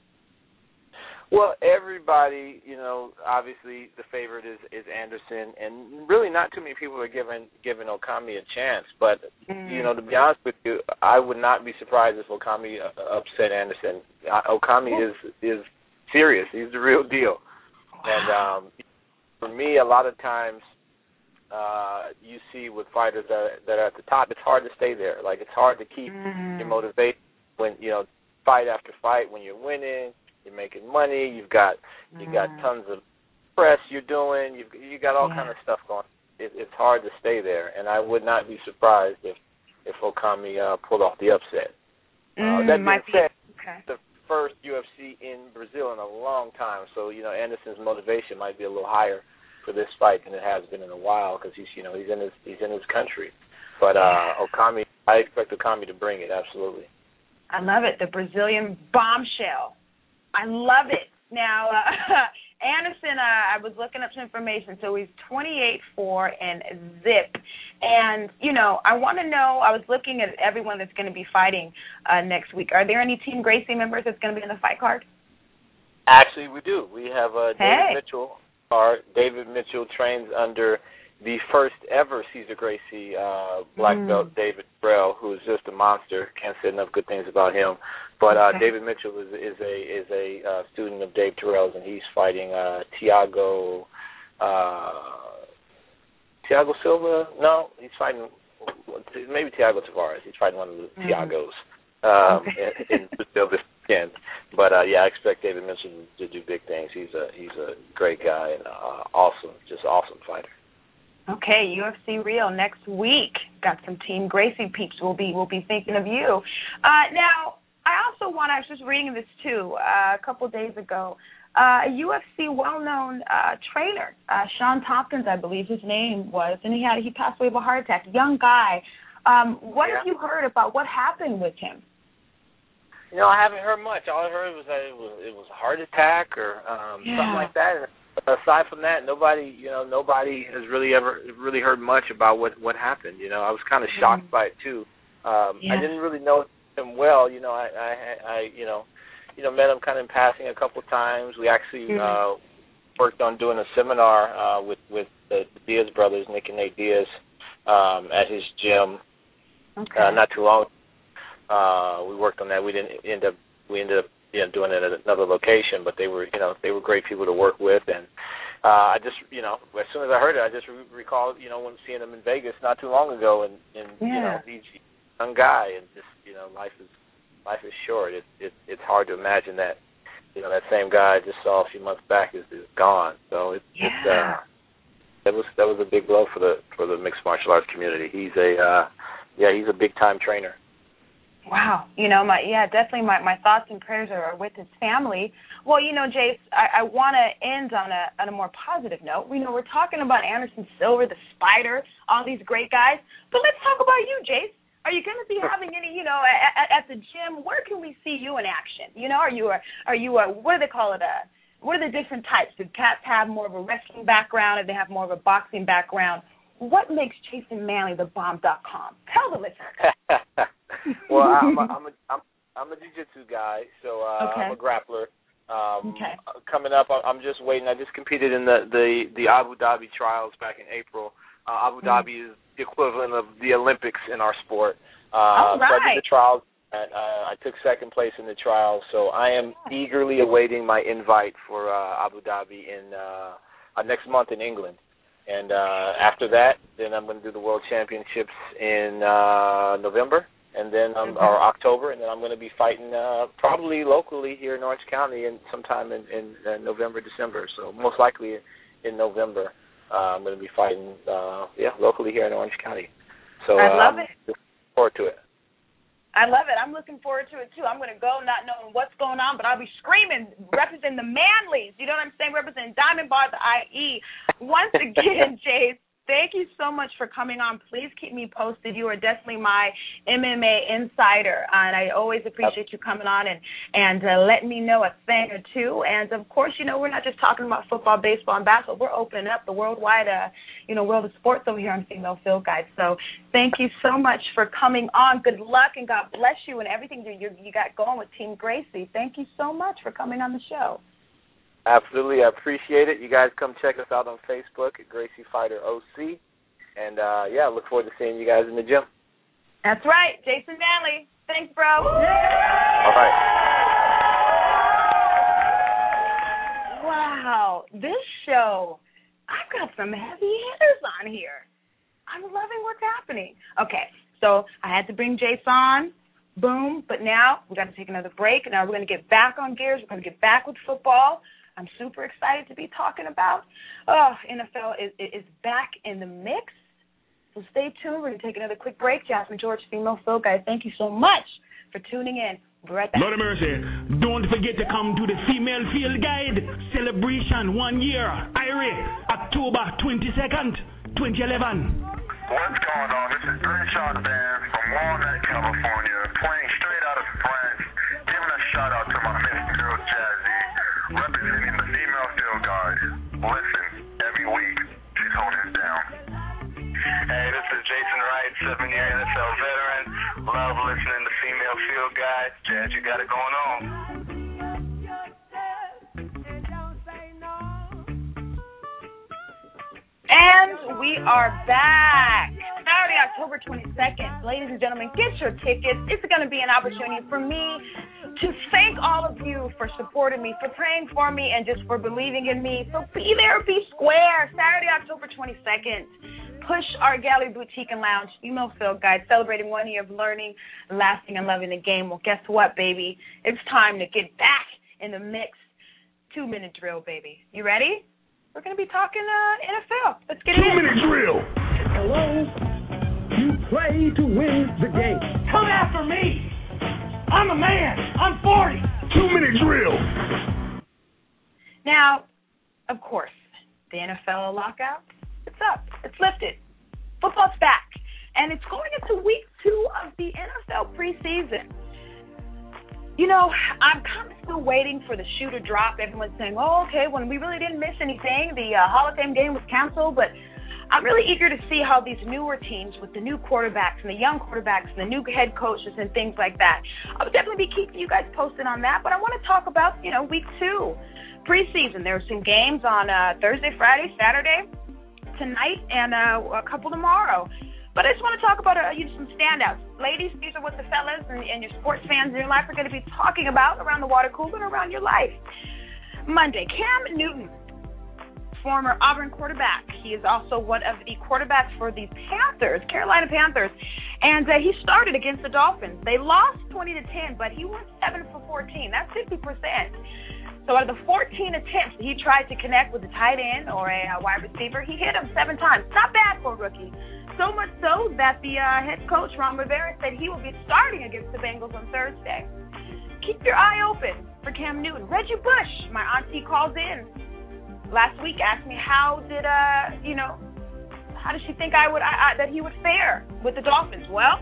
Speaker 16: Well, everybody, you know, obviously the favorite is, is Anderson, and really not too many people are giving giving Okami a chance. But, mm. you know, to be honest with you, I would not be surprised if Okami upset Anderson. Okami is is serious. He's the real deal. Wow. And um, for me, a lot of times uh, you see with fighters that are, that are at the top, it's hard to stay there. Like, it's hard to keep mm. your motivation when, you know, fight after fight, when you're winning. You're making money. You've got you got tons of press you're doing. You've you got all yeah. kind of stuff going. It, it's hard to stay there, and I would not be surprised if if Okami uh, pulled off the upset.
Speaker 9: Mm,
Speaker 16: uh, that being said,
Speaker 9: okay.
Speaker 16: the first U F C in Brazil in a long time, so you know Anderson's motivation might be a little higher for this fight than it has been in a while because he's you know he's in his he's in his country. But uh, Okami I expect Okami to bring it, absolutely.
Speaker 9: I love it, the Brazilian bombshell. I love it. Now, uh, Anderson, uh, I was looking up some information. So he's twenty-eight four and zip. And, you know, I want to know, I was looking at everyone that's going to be fighting uh, next week. Are there any Team Gracie members that's going to be in the fight card?
Speaker 16: Actually, we do. We have uh, David
Speaker 9: hey.
Speaker 16: Mitchell. Our David Mitchell trains under the first ever Cesar Gracie uh, black mm. belt, David Burrell, who is just a monster. Can't say enough good things about him. But uh,
Speaker 9: okay.
Speaker 16: David Mitchell is, is a is a uh, student of Dave Terrell's, and he's fighting uh, Tiago uh, Tiago Silva. No, he's fighting maybe Tiago Tavares. He's fighting one of the mm. Tiagos um, okay. in, in Brazil this weekend. But uh, yeah, I expect David Mitchell to do big things. He's a he's a great guy and uh, awesome, just awesome fighter.
Speaker 9: Okay, U F C Real next week. Got some Team Gracie peeps. We'll be we'll be thinking of you. Uh, now, I also want. I was just reading this too uh, a couple of days ago. Uh, a U F C well-known uh, trainer, uh, Sean Tompkins, I believe his name was, and he had he passed away of a heart attack. Young guy. Um, what yeah. have you heard about what happened with him?
Speaker 16: You know, I haven't heard much. All I heard was that it was it was a heart attack or um,
Speaker 9: yeah.
Speaker 16: something like that. Aside from that, nobody, you know, nobody has really ever really heard much about what, what happened. You know, I was kind of shocked mm. by it too. Um,
Speaker 9: yeah.
Speaker 16: I didn't really know him well. You know, I, I, I, you know, you know, met him kind of in passing a couple of times. We actually mm. uh, worked on doing a seminar uh, with with the Diaz brothers, Nick and Nate Diaz, um, at his gym.
Speaker 9: Okay.
Speaker 16: Uh, not too long. Uh, we worked on that. We didn't end up. We ended up. You know, doing it at another location, but they were, you know, they were great people to work with, and uh, I just, you know, as soon as I heard it, I just re- recalled, you know, when seeing them in Vegas not too long ago, and, and
Speaker 9: yeah.
Speaker 16: you know, he's a young guy, and just, you know, life is life is short. It, it it's hard to imagine that, you know, that same guy I just saw a few months back is, is gone. So it,
Speaker 9: yeah.
Speaker 16: it's uh, that was that was a big blow for the for the mixed martial arts community. He's a uh, yeah, he's a big time trainer.
Speaker 9: Wow. You know, my yeah, definitely my, my thoughts and prayers are with his family. Well, you know, Jace, I, I want to end on a on a more positive note. We know we're talking about Anderson Silva, the Spider, all these great guys, but let's talk about you, Jace. Are you going to be having any, you know, at, at the gym? Where can we see you in action? You know, are you a, are you a, what do they call it? A, what are the different types? Do cats have more of a wrestling background, or they have more of a boxing background? What makes Jason Manley the bomb dot com? Tell the listeners.
Speaker 16: Well, I'm a, I'm a, I'm, I'm a jiu-jitsu guy, so uh,
Speaker 9: okay.
Speaker 16: I'm a grappler. Um,
Speaker 9: okay.
Speaker 16: Coming up, I'm just waiting. I just competed in the, the, the Abu Dhabi trials back in April. Uh, Abu mm-hmm. Dhabi is the equivalent of the Olympics in our sport. Uh,
Speaker 9: All right.
Speaker 16: So I did the trials. And, uh, I took second place in the trials, so I am eagerly awaiting my invite for uh, Abu Dhabi in uh, uh, next month in England. And uh, after that, then I'm going to do the World Championships in uh, November, and then um,
Speaker 9: mm-hmm.
Speaker 16: or October, and then I'm going to be fighting uh, probably locally here in Orange County, and sometime in, in uh, November, December. So most likely in November, uh, I'm going to be fighting, uh, yeah, locally here in Orange County. So
Speaker 9: I love
Speaker 16: um,
Speaker 9: it.
Speaker 16: Looking forward to it.
Speaker 9: I love it. I'm looking forward to it, too. I'm going to go not knowing what's going on, but I'll be screaming, representing the Manleys. You know what I'm saying? Representing Diamond Bar, the I E. Once again, Jace, thank you so much for coming on. Please keep me posted. You are definitely my M M A insider, and I always appreciate you coming on and, and uh, letting me know a thing or two. And, of course, you know, we're not just talking about football, baseball, and basketball. We're opening up the worldwide, uh, you know, world of sports over here on Female Field Guide. So thank you so much for coming on. Good luck, and God bless you and everything you, you, you got going with Team Gracie. Thank you so much for coming on the show.
Speaker 16: Absolutely. I appreciate it. You guys come check us out on Facebook at Gracie Fighter O C. And, uh, yeah, I look forward to seeing you guys in the gym.
Speaker 9: That's right. Jason Manley. Thanks, bro.
Speaker 16: All right.
Speaker 9: Wow. This show, I've got some heavy hitters on here. I'm loving what's happening. Okay, so I had to bring Jace on. Boom. But now we've got to take another break. Now we're going to get back on gears. We're going to get back with football. I'm super excited to be talking about. Oh, N F L is, is back in the mix. So stay tuned. We're going to take another quick break. Jasmine George, Female Field Guide, thank you so much for tuning in. We'll be right back.
Speaker 17: Lord of mercy, don't forget to come to the Female Field Guide celebration one year. I R A, October twenty-second, twenty eleven.
Speaker 4: What's going on? This is Crenshaw Band from Walnut, California, playing straight out of France, giving a shout out to my Miss Girl Jazzy, representing the female field guide. Listen every week. She's holding it down. Hey, this is Jason Wright, seven-year N F L veteran. Love listening to female field guide. Jazz, you got it going on.
Speaker 9: And we are back. Saturday, October twenty-second. Ladies and gentlemen, get your tickets. It's going to be an opportunity for me to thank all of you for supporting me, for praying for me, and just for believing in me. So be there, be square. Saturday, October twenty-second. Push Art Gallery Boutique and Lounge, Female Field Guide, celebrating one year of learning, lasting, and loving the game. Well, guess what, baby? It's time to get back in the mix. Two-minute drill, baby. You ready? We're going to be talking uh, N F L. Let's get it in.
Speaker 17: Two-minute drill.
Speaker 18: Hello. You play to win the game.
Speaker 10: Come after me. I'm a man. I'm forty.
Speaker 17: Two-minute drill.
Speaker 9: Now, of course, the N F L lockout, it's up. It's lifted. Football's back. And it's going into week two of the N F L preseason. You know, I'm kind of still waiting for the shoe to drop. Everyone's saying, oh, okay, when we really didn't miss anything, the uh, Hall of Fame game was canceled. But I'm really eager to see how these newer teams with the new quarterbacks and the young quarterbacks and the new head coaches and things like that. I'll definitely be keeping you guys posted on that. But I want to talk about, you know, week two, preseason. There are some games on uh, Thursday, Friday, Saturday, tonight, and uh, a couple tomorrow. But I just want to talk about uh, you know, some standouts. Ladies, these are what the fellas and, and your sports fans in your life are going to be talking about around the water cooler and around your life. Monday, Cam Newton, former Auburn quarterback. He is also one of the quarterbacks for the Panthers, Carolina Panthers. And uh, he started against the Dolphins. They lost twenty to ten, but he went seven for fourteen. That's fifty percent. So out of the fourteen attempts he tried to connect with a tight end or a, a wide receiver, he hit him seven times. Not bad for a rookie. So much so that the uh, head coach, Ron Rivera, said he will be starting against the Bengals on Thursday. Keep your eye open for Cam Newton. Reggie Bush, my auntie, calls in last week, asked me how did, uh, you know, how did she think I would I, I, that he would fare with the Dolphins? Well,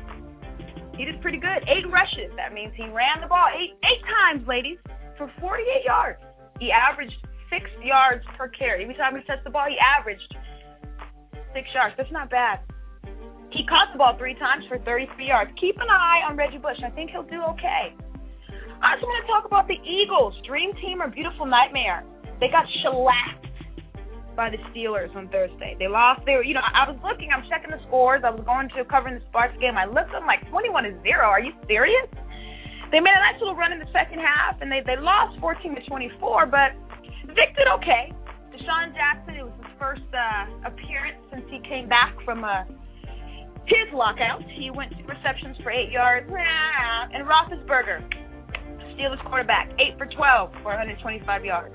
Speaker 9: he did pretty good. Eight rushes. That means he ran the ball eight eight times, ladies, for forty-eight yards. He averaged six yards per carry. Every time he touched the ball, he averaged six yards. That's not bad. He caught the ball three times for thirty-three yards. Keep an eye on Reggie Bush. I think he'll do okay. I also want to talk about the Eagles. Dream team or beautiful nightmare. They got shellacked by the Steelers on Thursday. They lost. They were, you know, I was looking. I'm checking the scores. I was going to covering the Sparks game. I looked. I'm like twenty-one to zero. Are you serious? They made a nice little run in the second half, and they, they lost fourteen to twenty-four. But Vic did okay. Deshaun Jackson, it was his first uh, appearance since he came back from uh, his lockout. He went two receptions for eight yards. And Roethlisberger, Steelers quarterback, eight for twelve for one hundred twenty-five yards.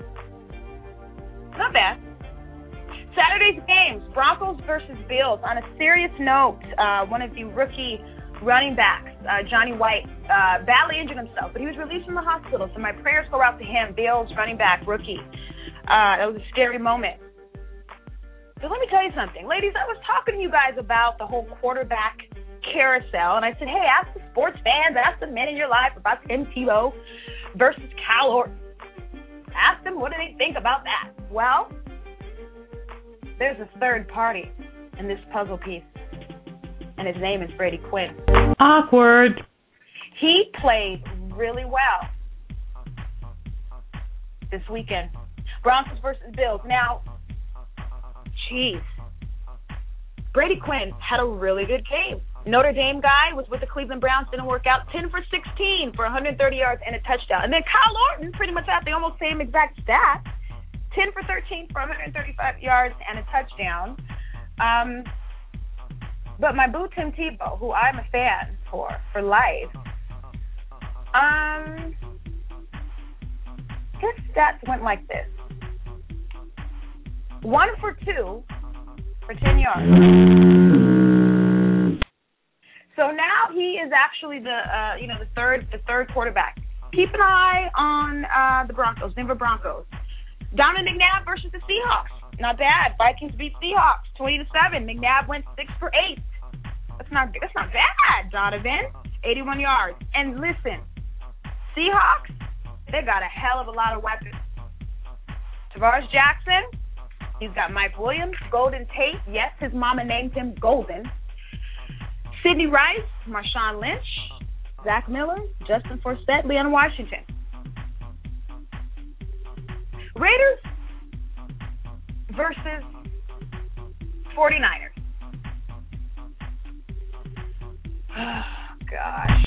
Speaker 9: Not bad. Saturday's games, Broncos versus Bills. On a serious note, uh, one of the rookie running backs, uh, Johnny White, uh, badly injured himself, but he was released from the hospital, so my prayers go out to him, Bills running back, rookie. Uh, that was a scary moment. But let me tell you something. Ladies, I was talking to you guys about the whole quarterback carousel, and I said, hey, ask the sports fans, ask the men in your life about Tim Tebow versus Cal Orton. Ask them what do they think about that. Well, there's a third party in this puzzle piece, and his name is Brady Quinn.
Speaker 3: Awkward.
Speaker 9: He played really well this weekend. Broncos versus Bills. Now, jeez, Brady Quinn had a really good game. Notre Dame guy was with the Cleveland Browns, didn't work out. ten for sixteen for one hundred thirty yards and a touchdown. And then Kyle Orton pretty much had the almost same exact stat. ten for thirteen for one hundred thirty-five yards and a touchdown. Um, but my boo Tim Tebow, who I'm a fan for, for life, um, his stats went like this. One for two for ten yards. So now he is actually the uh, you know the third the third quarterback. Keep an eye on uh, the Broncos, Denver Broncos. Donovan McNabb versus the Seahawks. not bad. Vikings beat Seahawks twenty to seven. McNabb went six for eight. That's not that's not bad, Donovan. eighty-one yards. And listen, Seahawks, they got a hell of a lot of weapons. Tavares Jackson, he's got Mike Williams, Golden Tate. Yes, his mama named him Golden. Sidney Rice, Marshawn Lynch, Zach Miller, Justin Forsett, Leon Washington. Raiders versus forty-niners. Oh, gosh.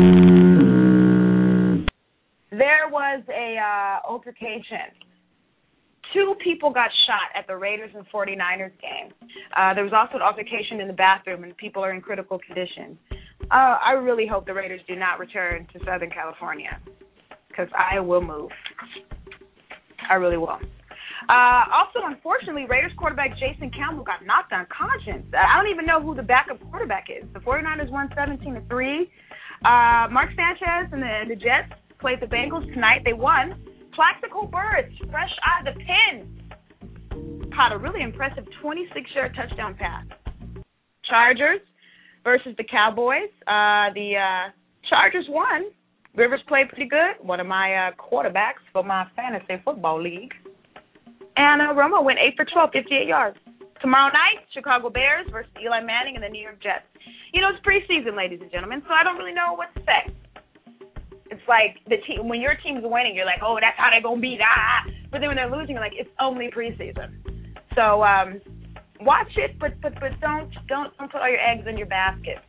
Speaker 9: There was a uh, altercation. Two people got shot at the Raiders and forty-niners game. Uh, there was also an altercation in the bathroom, and people are in critical condition. Uh, I really hope the Raiders do not return to Southern California, because I will move. I really will. Uh, also, unfortunately, Raiders quarterback Jason Campbell got knocked unconscious. I don't even know who the backup quarterback is. The forty-niners won seventeen to three. Uh, Mark Sanchez and the, the Jets played the Bengals tonight. They won. Plaxico Burress, fresh out of the pen, caught a really impressive twenty-six-yard touchdown pass. Chargers versus the Cowboys. Uh, the uh, Chargers won. Rivers played pretty good. One of my uh, quarterbacks for my fantasy football league. And uh, Romo went eight for twelve, fifty-eight yards. Tomorrow night, Chicago Bears versus Eli Manning and the New York Jets. You know, it's preseason, ladies and gentlemen, so I don't really know what to say. It's like the team when your team's winning, you're like, oh, that's how they're gonna be. Ah. But then when they're losing, you're like, it's only preseason. So um, watch it, but but but don't don't don't put all your eggs in your basket.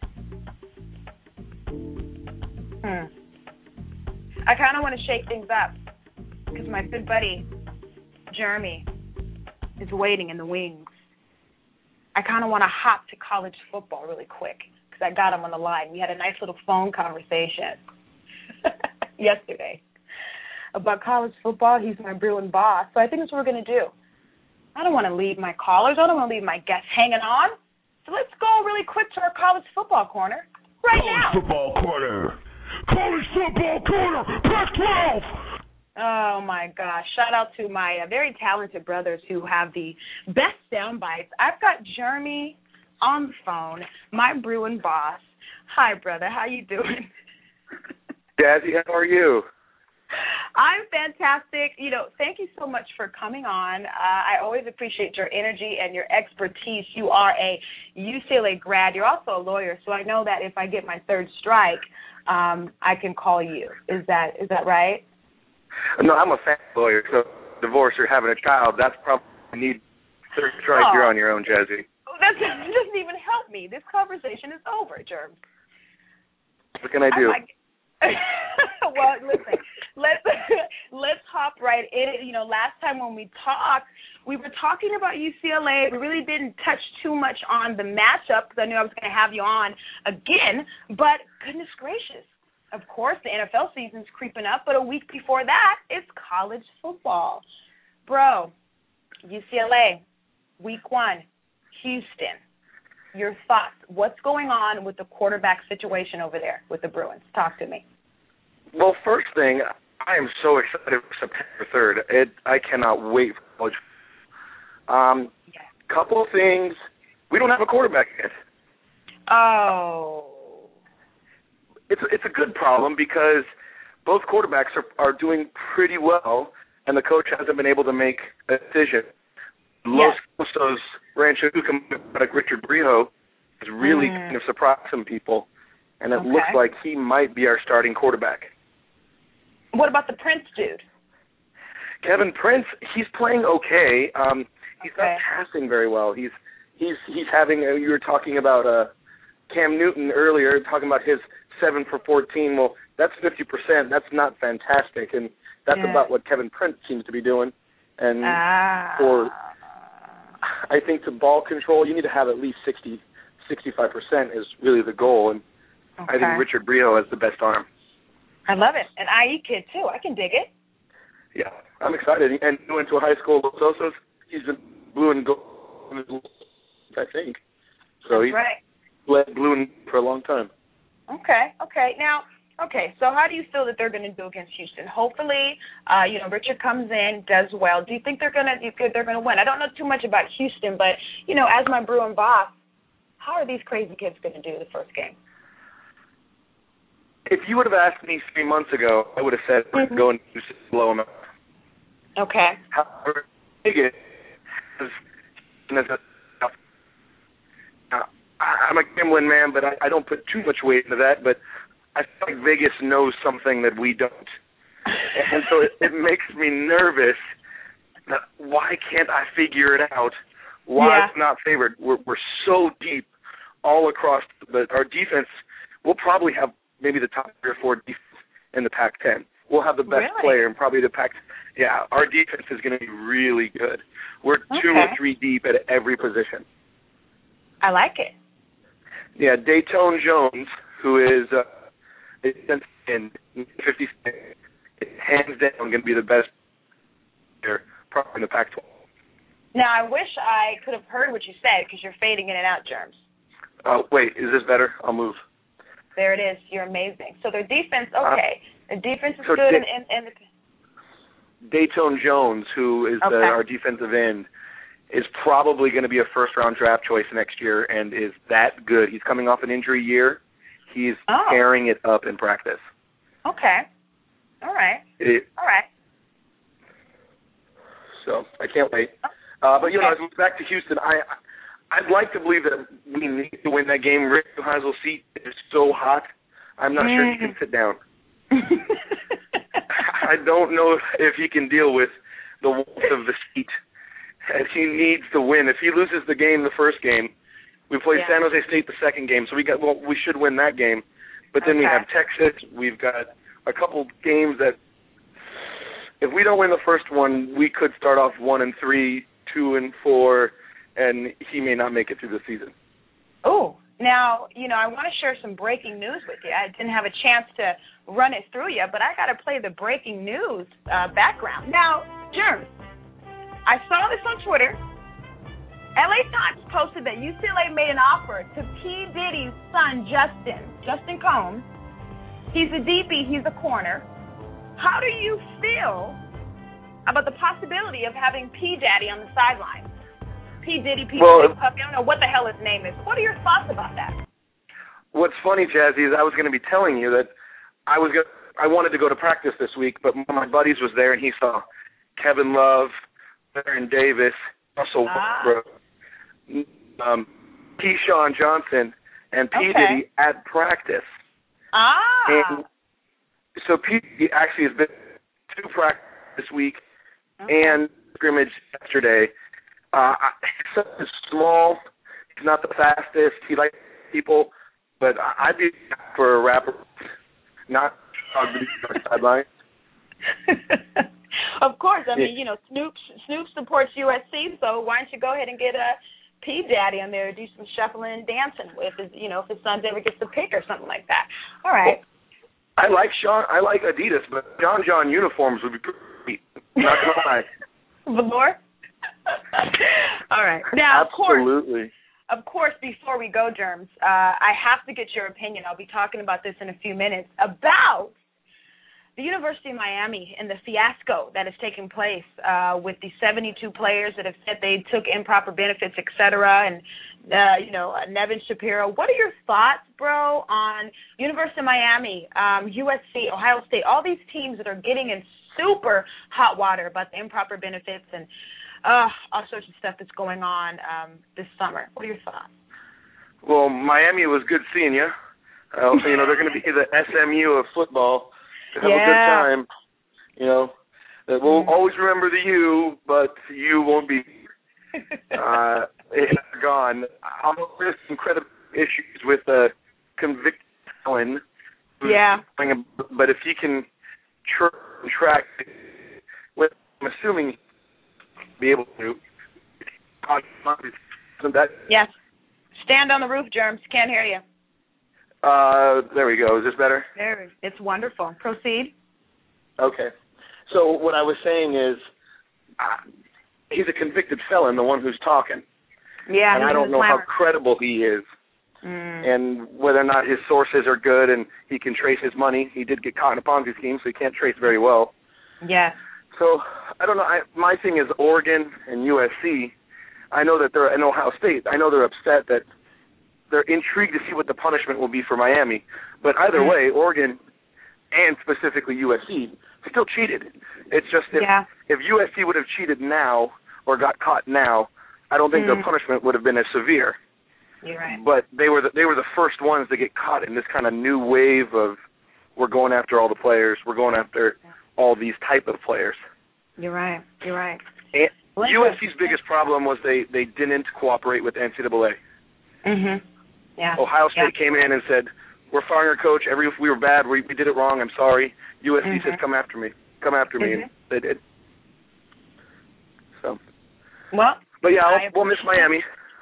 Speaker 9: Hmm. I kind of want to shake things up because my good buddy Jeremy is waiting in the wings. I kind of want to hop to college football really quick because I got him on the line. We had a nice little phone conversation yesterday about college football. He's my Bruin boss, so I think that's what we're going to do. I don't want to leave my callers. I don't want to leave my guests hanging on. So let's go really quick to our college football corner right
Speaker 8: college
Speaker 9: now.
Speaker 8: College football corner. College football corner. Pac twelve.
Speaker 9: Oh, my gosh. Shout out to my uh, very talented brothers who have the best sound bites. I've got Jeremy on the phone, my Bruin boss. Hi, brother. How you doing?
Speaker 19: Jazzy, how are you?
Speaker 9: I'm fantastic. You know, thank you so much for coming on. Uh, I always appreciate your energy and your expertise. You are a U C L A grad. You're also a lawyer, so I know that if I get my third strike, um, I can call you. Is that is that right?
Speaker 19: No, I'm a family lawyer, so divorce or having a child, that's probably need third strike. Oh. You're on your own, Jazzy.
Speaker 9: That doesn't even help me. This conversation is over, Germ.
Speaker 19: What can I do?
Speaker 9: I like well, listen, let's let's hop right in. You know, last time when we talked, we were talking about U C L A. We really didn't touch too much on the matchup because I knew I was going to have you on again. But goodness gracious, of course, the N F L season's creeping up. But a week before that, it's college football. Bro, U C L A, week one, Houston. Your thoughts. What's going on with the quarterback situation over there with the Bruins? Talk to me.
Speaker 19: Well, first thing, I am so excited for September third. It, I cannot wait for college. Um, yeah. Couple of things. We don't have a quarterback yet.
Speaker 9: Oh.
Speaker 19: It's a, it's a good problem because both quarterbacks are, are doing pretty well, and the coach hasn't been able to make a decision. Los Cosos Rancho Cucamonga, Richard Brio, has really mm. kind of surprised some people, and it
Speaker 9: okay.
Speaker 19: looks like he might be our starting quarterback.
Speaker 9: What about the Prince dude?
Speaker 19: Kevin Prince, he's playing okay. Um, he's
Speaker 9: okay.
Speaker 19: not passing very well. He's he's he's having. Uh, you were talking about uh, Cam Newton earlier, talking about his seven for fourteen. Well, that's fifty percent. That's not fantastic, and that's
Speaker 9: yeah.
Speaker 19: about what Kevin Prince seems to be doing. And
Speaker 9: ah.
Speaker 19: for I think to ball control, you need to have at least sixty, sixty-five percent is really the goal, and
Speaker 9: okay.
Speaker 19: I think Richard Brio has the best arm.
Speaker 9: I love it. An I E kid, too. I can dig it.
Speaker 19: Yeah, I'm excited. And he went to a high school, Los Osos. He's been blue and gold, I think. So
Speaker 9: That's
Speaker 19: he's
Speaker 9: right.
Speaker 19: led blue and for a long time.
Speaker 9: Okay, okay. Now, Okay, so how do you feel that they're going to do against Houston? Hopefully, uh, you know, Richard comes in, does well. Do you think they're going to they're going to win? I don't know too much about Houston, but you know, as my Bruin boss, how are these crazy kids going to do the first game?
Speaker 19: If you would have asked me three months ago, I would have said mm-hmm. go and blow them up.
Speaker 9: Okay.
Speaker 19: However, big it is, I'm a gambling man, but I, I don't put too much weight into that. But I feel like Vegas knows something that we don't, and so it, it makes me nervous. That why can't I figure it out? Why
Speaker 9: yeah.
Speaker 19: it's not favored? We're we're so deep all across, but our defense. We'll probably have maybe the top three or four defense in the Pac ten. We'll have the best
Speaker 9: really?
Speaker 19: player and probably the Pac. Yeah, our defense is going to be really good. We're
Speaker 9: okay.
Speaker 19: two or three deep at every position.
Speaker 9: I like it.
Speaker 19: Yeah, Dayton Jones, who is uh, in fifty, hands down going to be the best player probably in the Pac twelve.
Speaker 9: Now, I wish I could have heard what you said because you're fading in and out, Germs.
Speaker 19: Oh, uh, wait, is this better? I'll move.
Speaker 9: There it is. You're amazing. So their defense, okay. Uh, the defense is
Speaker 19: so
Speaker 9: good.
Speaker 19: Da-
Speaker 9: and, and, and the...
Speaker 19: Dayton Jones, who is
Speaker 9: okay.
Speaker 19: the, our defensive end, is probably going to be a first-round draft choice next year and is that good. He's coming off an injury year. He's
Speaker 9: oh.
Speaker 19: tearing it up in practice.
Speaker 9: Okay. All right.
Speaker 19: It,
Speaker 9: All right.
Speaker 19: So I can't wait. Uh, but, you okay. know, back to Houston, I, I'd like to believe that we need to win that game. Rick Heisel's seat is so hot, I'm not mm. sure he can sit down. I don't know if he can deal with the warmth of the seat. And he needs to win. If he loses the game, the first game, we play
Speaker 9: yeah.
Speaker 19: San Jose State the second game, so we got well, we should win that game. But then
Speaker 9: okay.
Speaker 19: we have Texas. We've got a couple games that, if we don't win the first one, we could start off one and three, two and four, and he may not make it through the season.
Speaker 9: Oh, now you know I want to share some breaking news with you. I didn't have a chance to run it through you, but I got to play the breaking news uh, background. Now, Germs. I saw this on Twitter. L A Times posted that U C L A made an offer to P. Diddy's son, Justin, Justin Combs. He's a D B, he's a corner. How do you feel about the possibility of having P. Daddy on the sidelines? P. Diddy, P.
Speaker 19: Well,
Speaker 9: Diddy Puppy, I don't know what the hell his name is. What are your thoughts about that?
Speaker 19: What's funny, Jazzy, is I was going to be telling you that I was gonna, I wanted to go to practice this week, but one of my buddies was there, and he saw Kevin Love, Aaron Davis, Russell
Speaker 9: ah.
Speaker 19: Westbrook, um, Keyshawn Johnson, and P.
Speaker 9: Okay.
Speaker 19: Diddy at practice.
Speaker 9: Ah.
Speaker 19: And so P. Diddy actually has been to practice this week
Speaker 9: okay.
Speaker 19: and scrimmage yesterday. Uh, his son is small. He's not the fastest. He likes people, but I'd be for a rapper, not on the sideline.
Speaker 9: Of course, I mean, you know, Snoop Snoop supports U S C, so why don't you go ahead and get a P. Daddy on there, do some shuffling and dancing if his, you know, if his son ever gets the pick or something like that. All right.
Speaker 19: I like Sean. I like Adidas, but John John uniforms would be pretty. Not gonna lie.
Speaker 9: Velour. All right. Now,
Speaker 19: absolutely.
Speaker 9: Of course, of course, before we go, Germs, uh, I have to get your opinion. I'll be talking about this in a few minutes about the University of Miami and the fiasco that has taken place uh, with the seventy-two players that have said they took improper benefits, et cetera, and, uh, you know, uh, Nevin Shapiro. What are your thoughts, bro, on University of Miami, um, U S C, Ohio State, all these teams that are getting in super hot water about the improper benefits and uh, all sorts of stuff that's going on um, this summer? What are your thoughts?
Speaker 19: Well, Miami, was good seeing you. Uh, you know, they're going to be the S M U of football. Have
Speaker 9: yeah.
Speaker 19: a good time, you know. That we'll mm. always remember the U, but you won't be uh, it's gone. There's some credible issues with a uh, convicted felon.
Speaker 9: Yeah.
Speaker 19: But if you can tr- track, what I'm assuming be able to. That
Speaker 9: yes. Stand on the roof, Germs. Can't hear you.
Speaker 19: Uh, there we go. Is this better?
Speaker 9: There. It's wonderful. Proceed.
Speaker 19: Okay. So what I was saying is, uh, he's a convicted felon, the one who's talking.
Speaker 9: Yeah.
Speaker 19: And I don't know how credible he is.
Speaker 9: Mm.
Speaker 19: and whether or not his sources are good and he can trace his money. He did get caught in a Ponzi scheme, so he can't trace very well.
Speaker 9: Yeah.
Speaker 19: So I don't know. I, my thing is Oregon and U S C. I know that they're in Ohio State. I know they're upset that they're intrigued to see what the punishment will be for Miami. But either mm. way, Oregon and specifically U S C still cheated. It's just if
Speaker 9: yeah.
Speaker 19: if U S C would have cheated now or got caught now, I don't think mm. their punishment would have been as severe.
Speaker 9: You're right.
Speaker 19: But they were the, they were the first ones to get caught in this kind of new wave of we're going after all the players, we're going after all these type of players.
Speaker 9: You're right. You're right.
Speaker 19: And U S C's biggest problem was they, they didn't cooperate with the N C double A.
Speaker 9: Mhm. Yeah.
Speaker 19: Ohio State
Speaker 9: yeah.
Speaker 19: came in and said, "We're firing our coach. Every if we were bad, we, we did it wrong. I'm sorry." U S C mm-hmm. said, "Come after me. Come after me."
Speaker 9: Mm-hmm.
Speaker 19: And they did. So.
Speaker 9: Well.
Speaker 19: But yeah, I'll, we'll miss Miami.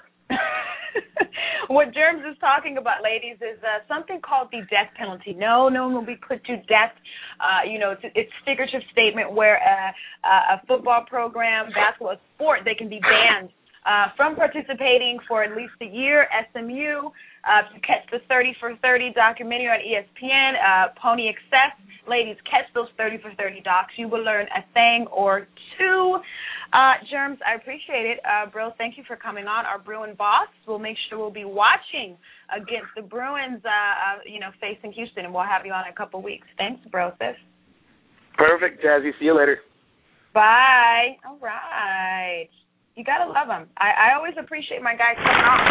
Speaker 9: What Germs is talking about, ladies, is uh, something called the death penalty. No, no one will be put to death. Uh, you know, it's, it's a figurative statement where uh, a football program, basketball, a sport, they can be banned uh, from participating for at least a year. S M U, uh, if you catch the thirty for thirty documentary on E S P N, uh, Pony Excess, ladies, catch those thirty for thirty docs. You will learn a thing or two. Uh, Germs, I appreciate it. Uh, bro, thank you for coming on. Our Bruin boss. We'll make sure we'll be watching against the Bruins, uh, uh, you know, facing Houston, and we'll have you on in a couple weeks. Thanks, bro, sis.
Speaker 19: Perfect, Jazzy. See you later.
Speaker 9: Bye. All right. You got to love him. I, I always appreciate my guys coming on.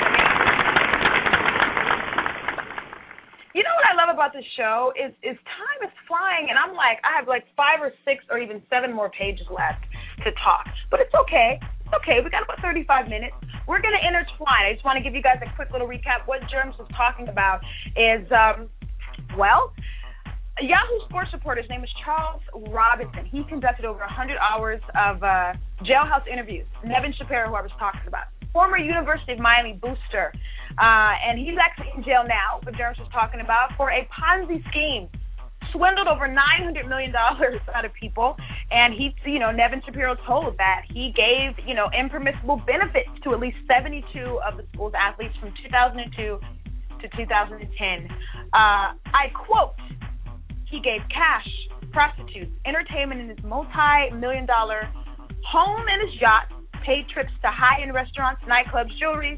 Speaker 9: You know what I love about this show is, is time is flying, and I'm like, I have like five or six or even seven more pages left to talk. But it's okay. It's okay. We got about thirty-five minutes. We're going to intertwine. I just want to give you guys a quick little recap. What Germs was talking about is, um, well, a Yahoo Sports reporter, his name is Charles Robinson. He conducted over one hundred hours of uh, jailhouse interviews. Nevin Shapiro, who I was talking about, former University of Miami booster, uh, and he's actually in jail now, what Germs was talking about, for a Ponzi scheme. Swindled over nine hundred million dollars out of people, and he, you know, Nevin Shapiro told that he gave, you know, impermissible benefits to at least seventy-two of the school's athletes from two thousand two to two thousand ten. Uh, I quote, he gave cash, prostitutes, entertainment in his multi-million dollar home and his yacht, paid trips to high-end restaurants, nightclubs, jewelry,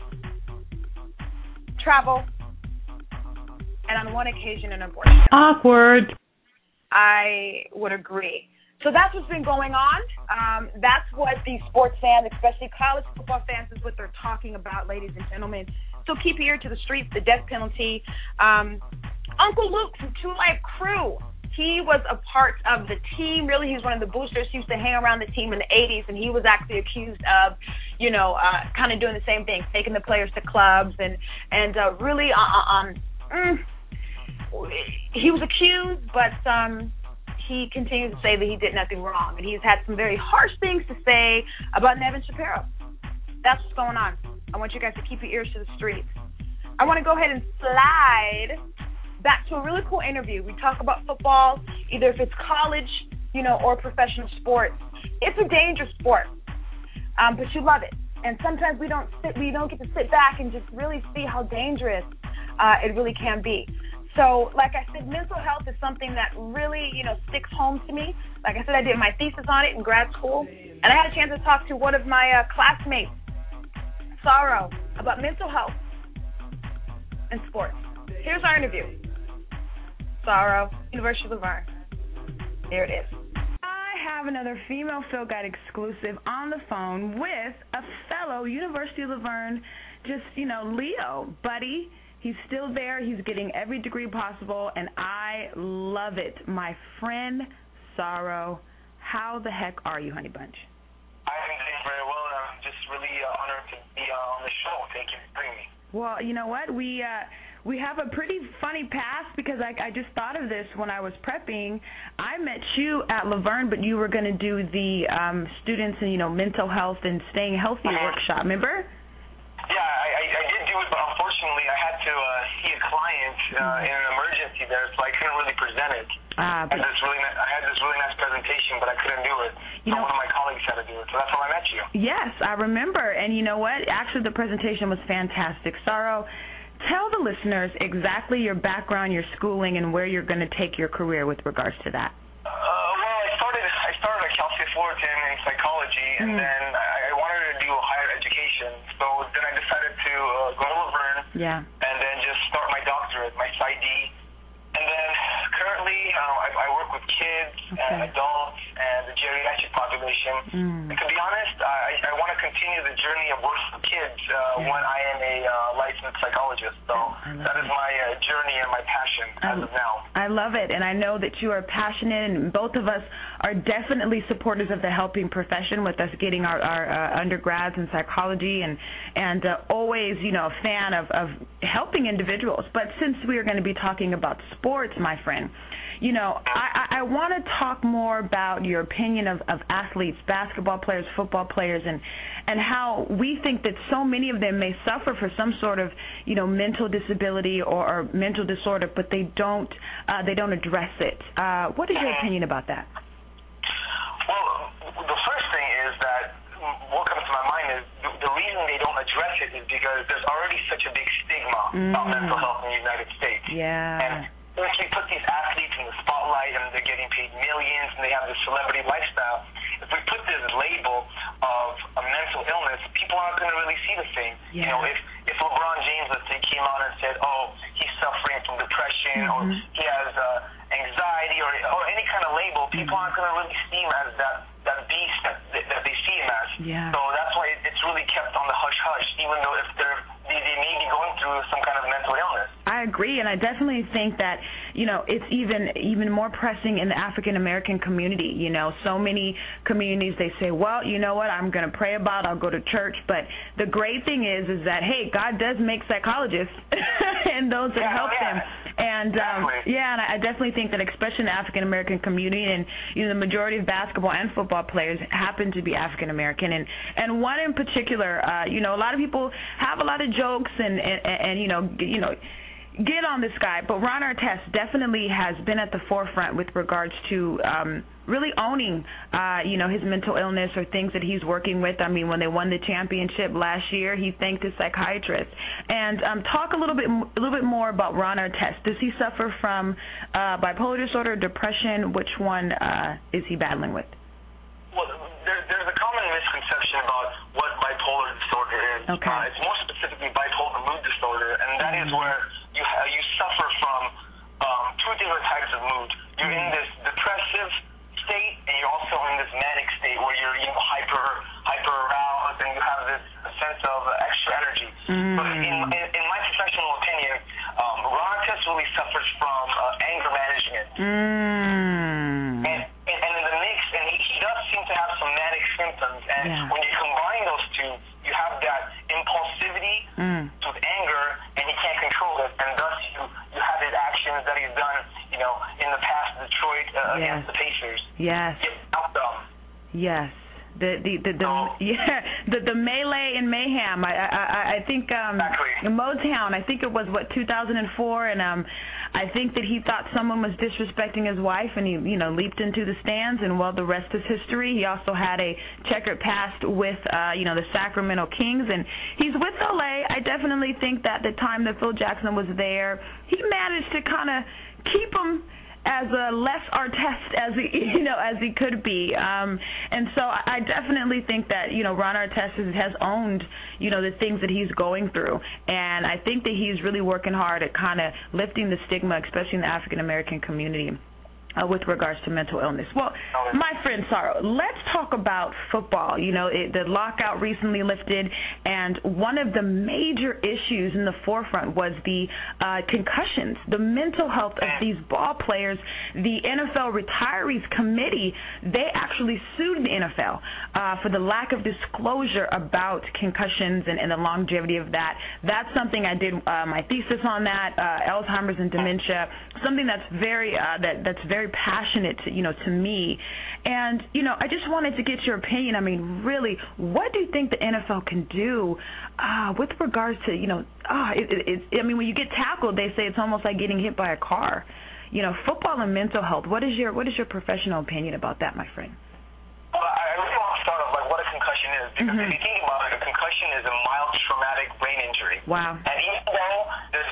Speaker 9: travel, and on one occasion an abortion.
Speaker 3: Awkward.
Speaker 9: I would agree. So that's what's been going on. Um, that's what the sports fans, especially college football fans, is what they're talking about, ladies and gentlemen. So keep your ear to the streets, the death penalty. Um, Uncle Luke from Two Life Crew, he was a part of the team. Really, he was one of the boosters. He used to hang around the team in the eighties, and he was actually accused of, you know, uh, kind of doing the same thing, taking the players to clubs and, and uh, really on... Uh, uh, mm, he was accused, but um, he continued to say that he did nothing wrong. And he's had some very harsh things to say about Nevin Shapiro. That's what's going on. I want you guys to keep your ears to the streets. I want to go ahead and slide back to a really cool interview. We talk about football, either if it's college, you know, or professional sports. It's a dangerous sport, um, but you love it. And sometimes we don't sit, we don't get to sit back and just really see how dangerous uh, it really can be. So, like I said, mental health is something that really, you know, sticks home to me. Like I said, I did my thesis on it in grad school, and I had a chance to talk to one of my uh, classmates, Sorrow, about mental health and sports. Here's our interview. Sorrow, University of Laverne. There it is.
Speaker 2: I have another Female Field Guide exclusive on the phone with a fellow University of Laverne, just, you know, Leo, buddy. He's still there. He's getting every degree possible, and I love it. My friend, Sorrow, how the heck are you, honey bunch?
Speaker 20: I am doing very well. I'm just really uh, honored to be uh, on the show. Thank you for bringing me.
Speaker 2: Well, you know what? We uh, we have a pretty funny past because I, I just thought of this when I was prepping. I met you at Laverne, but you were going to do the um, students and, you know, mental health and staying healthy uh-huh. workshop, remember?
Speaker 20: Yeah, I, I, I did do it, but unfortunately I had to uh, see a client uh, in an emergency there, so I couldn't really present it.
Speaker 2: Ah, but
Speaker 20: I, had this really ni- I had this really nice presentation, but I couldn't do it.
Speaker 2: You
Speaker 20: so
Speaker 2: know,
Speaker 20: one of my colleagues had to do it, so that's how I met you.
Speaker 2: Yes, I remember. And you know what? Actually, the presentation was fantastic. Sorrow, tell the listeners exactly your background, your schooling, and where you're going to take your career with regards to that.
Speaker 20: Uh, well, I started I started at Cal State Fullerton in psychology, and mm. then I, I wanted to do higher education. So then I decided to uh, go to Laverne,
Speaker 2: yeah,
Speaker 20: and then just start my doctorate, my PsyD. And then currently um, I, I work with kids, okay. and adults, and the geriatric population. Mm. And to be honest, I, I want to continue the journey of working with kids uh, yeah. when I am a uh, licensed psychologist. So that is my uh, journey and my passion as I, of now.
Speaker 2: I love it, and I know that you are passionate, and both of us are definitely supporters of the helping profession with us getting our, our uh, undergrads in psychology, and, and uh, always, you know, a fan of, of helping individuals. But since we are going to be talking about sports, my friend, you know, I, I want to talk more about your opinion of, of athletes, basketball players, football players, and and how we think that so many of them may suffer for some sort of, you know, mental disability or, or mental disorder, but they don't uh, they don't address it. Uh, what is your opinion about that?
Speaker 20: Well, the first thing is that what comes to my mind is the, the reason they don't address it is because there's already such a big stigma mm. about mental health in the United States.
Speaker 2: Yeah.
Speaker 20: And if we put these athletes in the spotlight and they're getting paid millions and they have this celebrity lifestyle, if we put this label of a mental illness, people aren't going to really see the thing. Yeah. You know, if, if LeBron James, let's say, came out and said, oh, he's suffering from depression mm-hmm. or he has uh, anxiety or, or any kind of label, people mm-hmm. aren't going to really see him as that, that beast that, that they see him as.
Speaker 2: Yeah.
Speaker 20: So that's why it's really kept on the hush-hush, even though if they're, they, they may be going through some kind of mental illness.
Speaker 2: I agree, and I definitely think that, you know, it's even even more pressing in the African American community. You know, so many communities, they say, well, you know what, I'm going to pray about, I'll go to church. But the great thing is, is that, hey, God does make psychologists and those that
Speaker 20: yeah,
Speaker 2: help
Speaker 20: yeah.
Speaker 2: them. And um, yeah, and I definitely think that, especially in the African American community, and you know, the majority of basketball and football players happen to be African American, and and one in particular, uh, you know, a lot of people have a lot of jokes and and, and you know, you know. get on this guy, but Ron Artest definitely has been at the forefront with regards to um, really owning, uh, you know, his mental illness or things that he's working with. I mean, when they won the championship last year, he thanked his psychiatrist. And um, talk a little bit, a little bit more about Ron Artest. Does he suffer from uh, bipolar disorder, depression? Which one uh, is he battling with?
Speaker 20: Well, there, there's a common misconception about what bipolar disorder is.
Speaker 2: Okay.
Speaker 20: Uh, it's more specifically bipolar mood disorder, and that mm-hmm. is where you ha- you suffer from um, two different types of mood. You're mm-hmm. in this depressive state, and you're also in this manic state where you're you know hyper hyper aroused, and you have this sense of uh, extra energy. Mm-hmm. But in, in in my professional opinion, um, Ron Artest really suffers from uh, anger management.
Speaker 2: Mm-hmm.
Speaker 20: And, and and in the mix, and he, he does seem to have some manic symptoms. And
Speaker 2: yeah.
Speaker 20: when you combine those two, you have that impulsivity
Speaker 2: mm.
Speaker 20: with anger, and he can't control it, and thus you you have his actions that he's done, you know, in the past, Detroit uh,
Speaker 2: yes.
Speaker 20: against the Pacers.
Speaker 2: Yes.
Speaker 20: Get out them.
Speaker 2: Yes. The the the, the
Speaker 20: oh.
Speaker 2: yeah the the melee and mayhem. I I I think um
Speaker 20: exactly.
Speaker 2: in Motown. I think it was what two thousand four, and um I think that he thought someone was disrespecting his wife, and he you know leaped into the stands, and well, the rest is history. He also had a checkered past with uh you know the Sacramento Kings, and he's with L A. I definitely think that the time that Phil Jackson was there, he managed to kind of keep him as a less Artest as he, you know, as he could be, um, and so I definitely think that you know Ron Artest has owned you know the things that he's going through, and I think that he's really working hard at kind of lifting the stigma, especially in the African American community. Uh, with regards to mental illness. Well, my friend Saro, let's talk about football. You know, it, the lockout recently lifted, and one of the major issues in the forefront was the uh, concussions, the mental health of these ball players. The N F L Retirees Committee, they actually sued the N F L uh, for the lack of disclosure about concussions and, and the longevity of that. That's something I did uh, my thesis on that, uh, Alzheimer's and dementia, something that's very, uh, that, that's very passionate to, you know, to me. And, you know, I just wanted to get your opinion. I mean, really, what do you think the N F L can do uh, with regards to, you know, uh, it, it, it, I mean, when you get tackled, they say it's almost like getting hit by a car. You know, football and mental health, what is your what is your professional opinion about that, my friend?
Speaker 20: Well, I really want to start off like what a concussion is, because mm-hmm. if you think about it, a concussion is a mild traumatic brain injury.
Speaker 2: Wow.
Speaker 20: And even though there's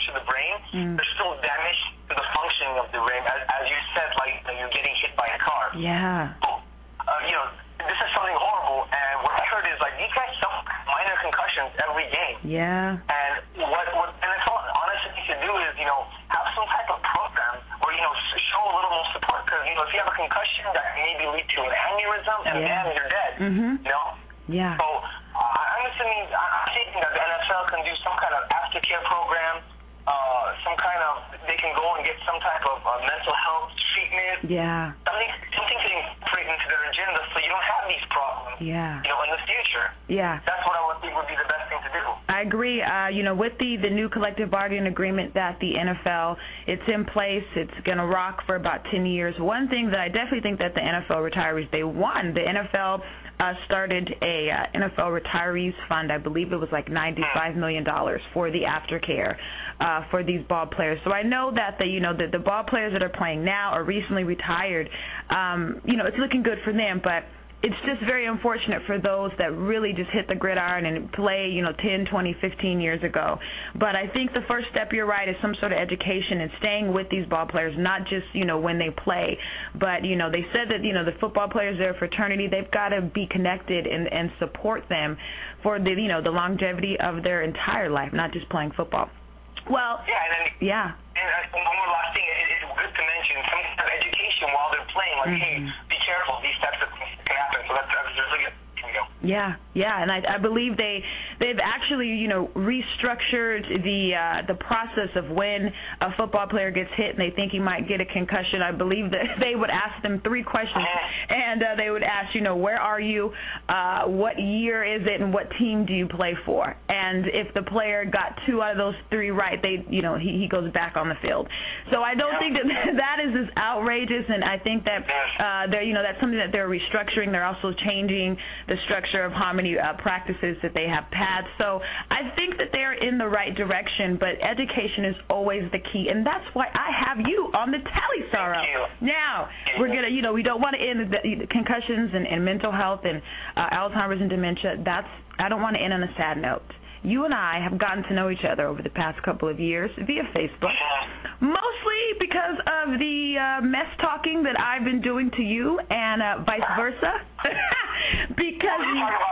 Speaker 20: to the brain,
Speaker 2: mm.
Speaker 20: there's still damage to the functioning of the brain. As, as you said, like you're getting hit by a car.
Speaker 2: Yeah.
Speaker 20: So, uh, you know, this is something horrible. And what I heard is like these guys suffer minor concussions every game.
Speaker 2: Yeah.
Speaker 20: And what what N F L honestly needs to do is, you know, have some type of program or, you know, show a little more support. Because, you know, if you have a concussion, that can maybe lead to an aneurysm, and
Speaker 2: yeah.
Speaker 20: then you're dead.
Speaker 2: Mm-hmm.
Speaker 20: You know?
Speaker 2: Yeah.
Speaker 20: So uh, I'm assuming, I'm thinking that the N F L can do some kind of aftercare program, uh, some kind of, they can go and get some type of uh, mental health treatment.
Speaker 2: Yeah.
Speaker 20: Something, something to incorporate into their agenda so you don't have these problems.
Speaker 2: Yeah.
Speaker 20: You know, in the future.
Speaker 2: Yeah.
Speaker 20: That's what I would think would be the best thing to do.
Speaker 2: I agree. Uh, you know, with the, the new collective bargaining agreement that the N F L, it's in place. It's going to rock for about ten years. One thing that I definitely think that the N F L retirees, they won. The N F L uh, started a uh, N F L retirees fund. I believe it was like ninety-five million dollars for the aftercare uh, for these ball players. So I know that the, you know, the, the ball players that are playing now or recently retired, um, you know, it's looking good for them, but it's just very unfortunate for those that really just hit the gridiron and play, you know, ten, twenty, fifteen years ago. But I think the first step, you're right, is some sort of education and staying with these ball players, not just, you know, when they play. But, you know, they said that, you know, the football players, their fraternity, they've got to be connected and, and support them for the, you know, the longevity of their entire life, not just playing football. Well,
Speaker 20: yeah. And then,
Speaker 2: yeah.
Speaker 20: And uh, one more last thing, it, it's good to mention some kind of education while they're playing, like, mm-hmm. hey, be careful, these types of things can happen. So that's, that's really good.
Speaker 2: Yeah, yeah, and I, I believe they they've actually, you know, restructured the uh, the process of when a football player gets hit and they think he might get a concussion. I believe that they would ask them three questions, and uh, they would ask, you know, where are you, uh, what year is it, and what team do you play for? And if the player got two out of those three right, they, you know, he, he goes back on the field. So I don't think that that is as outrageous, and I think that uh, they're, you know, that's something that they're restructuring. They're also changing the structure of how many uh, practices that they have pads. So I think that they're in the right direction, but education is always the key, and that's why I have you on the tally, Sorrow. Now, we're going to, you know, we don't want to end the concussions and, and mental health and uh, Alzheimer's and dementia. That's, I don't want to end on a sad note. You and I have gotten to know each other over the past couple of years via Facebook, mostly because of the uh, mess talking that I've been doing to you and uh, vice versa. Because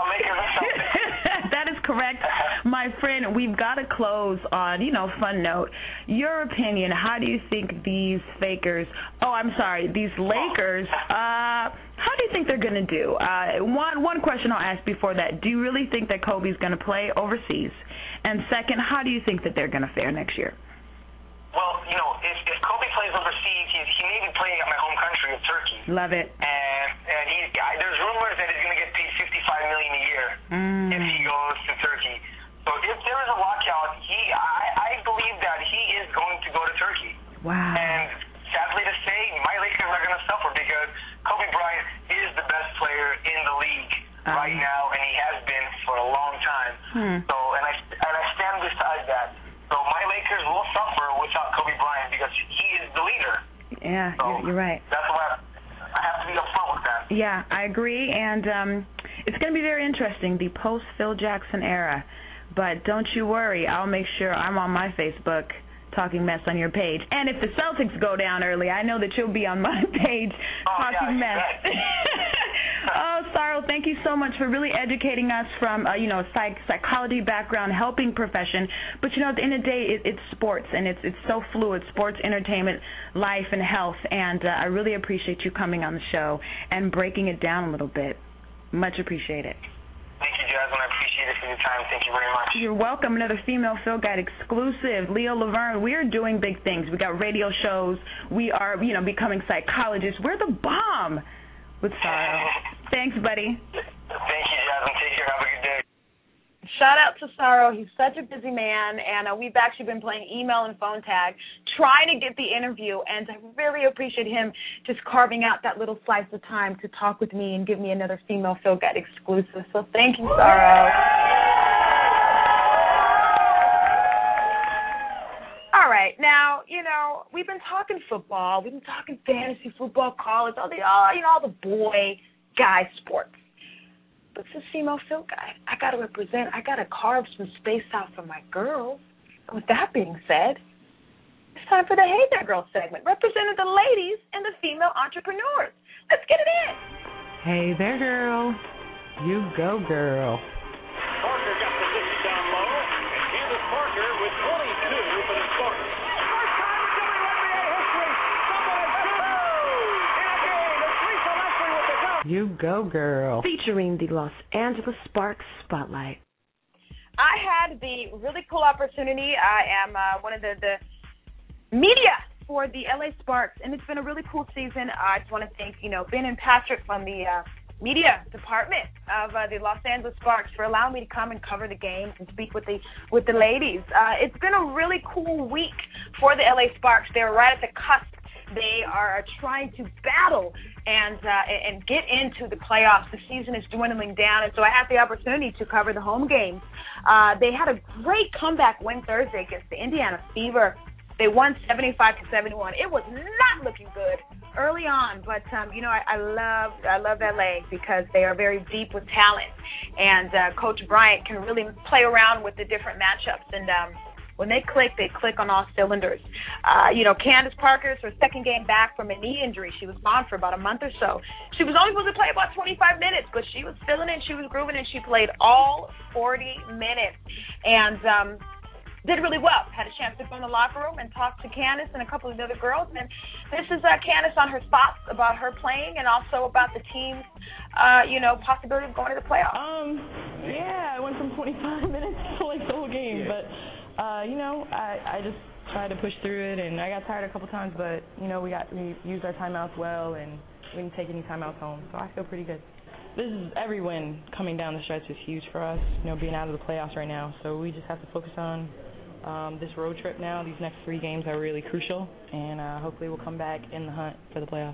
Speaker 2: that is correct. My friend, we've got to close on, you know, fun note. Your opinion, how do you think these fakers, oh, I'm sorry, these Lakers, uh, how do you think they're going to do? Uh, one one question I'll ask before that. Do you really think that Kobe's going to play overseas? And second, how do you think that they're going to fare next year?
Speaker 20: Well, you know, if, if Kobe plays overseas, he, he may be playing at my home country of Turkey.
Speaker 2: Love it.
Speaker 20: And and he, there's rumors that he's going to get paid fifty-five million dollars a year
Speaker 2: mm.
Speaker 20: if he goes to Turkey. So if there is a lockout, he I, I believe that he is going to go to Turkey.
Speaker 2: Wow.
Speaker 20: And sadly to say, my Lakers are going to suffer because Kobe Bryant is the best player in the league um. right now, and he has been for a long time.
Speaker 2: Hmm.
Speaker 20: So and I and I stand beside that. So my Lakers will suffer without Kobe Bryant because he is the leader.
Speaker 2: Yeah,
Speaker 20: so
Speaker 2: you're, you're right.
Speaker 20: That's why I have to be upfront with that.
Speaker 2: Yeah, I agree, and um, it's going to be very interesting, the post-Phil Jackson era. But don't you worry, I'll make sure I'm on my Facebook talking mess on your page. And if the Celtics go down early, I know that you'll be on my page
Speaker 20: oh,
Speaker 2: talking
Speaker 20: yeah,
Speaker 2: mess. Oh, Sorrow, thank you so much for really educating us from, uh, you know, a psych- psychology background, helping profession. But, you know, at the end of the day, it, it's sports, and it's it's so fluid, sports, entertainment, life, and health. And uh, I really appreciate you coming on the show and breaking it down a little bit. Much appreciated.
Speaker 20: Thank you, Jasmine. I appreciate it for your time. Thank you very much.
Speaker 2: You're welcome. Another Female Field Guide exclusive. Leo Laverne, we're doing big things. We got radio shows. We are, you know, becoming psychologists. We're the bomb with Sorrow. Thanks, buddy.
Speaker 20: Thank you, Jasmine. Take care. Have a good day.
Speaker 9: Shout out to Sorrow. He's such a busy man, and uh, we've actually been playing email and phone tag, trying to get the interview, and I really appreciate him just carving out that little slice of time to talk with me and give me another Female Field Guide exclusive. So thank you, Sorrow. All right, now, you know, we've been talking football, we've been talking fantasy football, college, all the, all, you know, all the boy, guy sports. But this is Female Field Guide. I got to represent, I got to carve some space out for my girls. with that being said, it's time for the Hey There Girl segment, representing the ladies and the female entrepreneurs. Let's get it in.
Speaker 3: Hey there, girl. You go, girl.
Speaker 1: Parker got the position down low, and Candace Parker with twenty-two for the Sparks. First time in W N B A history, someone has shooting in a game. It's Lisa Leslie with the dunk.
Speaker 3: You go, girl.
Speaker 21: Featuring the Los Angeles Sparks Spotlight.
Speaker 9: I had the really cool opportunity. I am uh, one of the, the media for the L A Sparks, and it's been a really cool season. I just want to thank, you know, Ben and Patrick from the uh, media department of uh, the Los Angeles Sparks for allowing me to come and cover the games and speak with the with the ladies. Uh, it's been a really cool week for the L A Sparks. They're right at the cusp. They are trying to battle and uh, and get into the playoffs. The season is dwindling down, and so I had the opportunity to cover the home games. Uh, they had a great comeback win Thursday against the Indiana Fever. They won seventy-five to seventy-one. It was not looking good early on, but um, you know I, I love I love L A because they are very deep with talent, and uh, Coach Bryant can really play around with the different matchups. And um, when they click, they click on all cylinders. Uh, you know, Candace Parker's her second game back from a knee injury. She was gone for about a month or so. She was only supposed to play about twenty-five minutes, but she was feeling it, she was grooving, and she played all forty minutes. And um, did really well. Had a chance to go in the locker room and talk to Candace and a couple of the other girls. And this is uh, Candace on her thoughts about her playing and also about the team's, uh, you know, possibility of going to the playoffs.
Speaker 3: Um, yeah, I went from twenty-five minutes to like the whole game, but. Uh, you know, I, I just tried to push through it, and I got tired a couple times, but, you know, we got we used our timeouts well, and we didn't take any timeouts home, so I feel pretty good. This is every win coming down the stretch is huge for us, you know, being out of the playoffs right now, so we just have to focus on um, this road trip now. These next three games are really crucial, and uh, hopefully we'll come back in the hunt for the playoffs.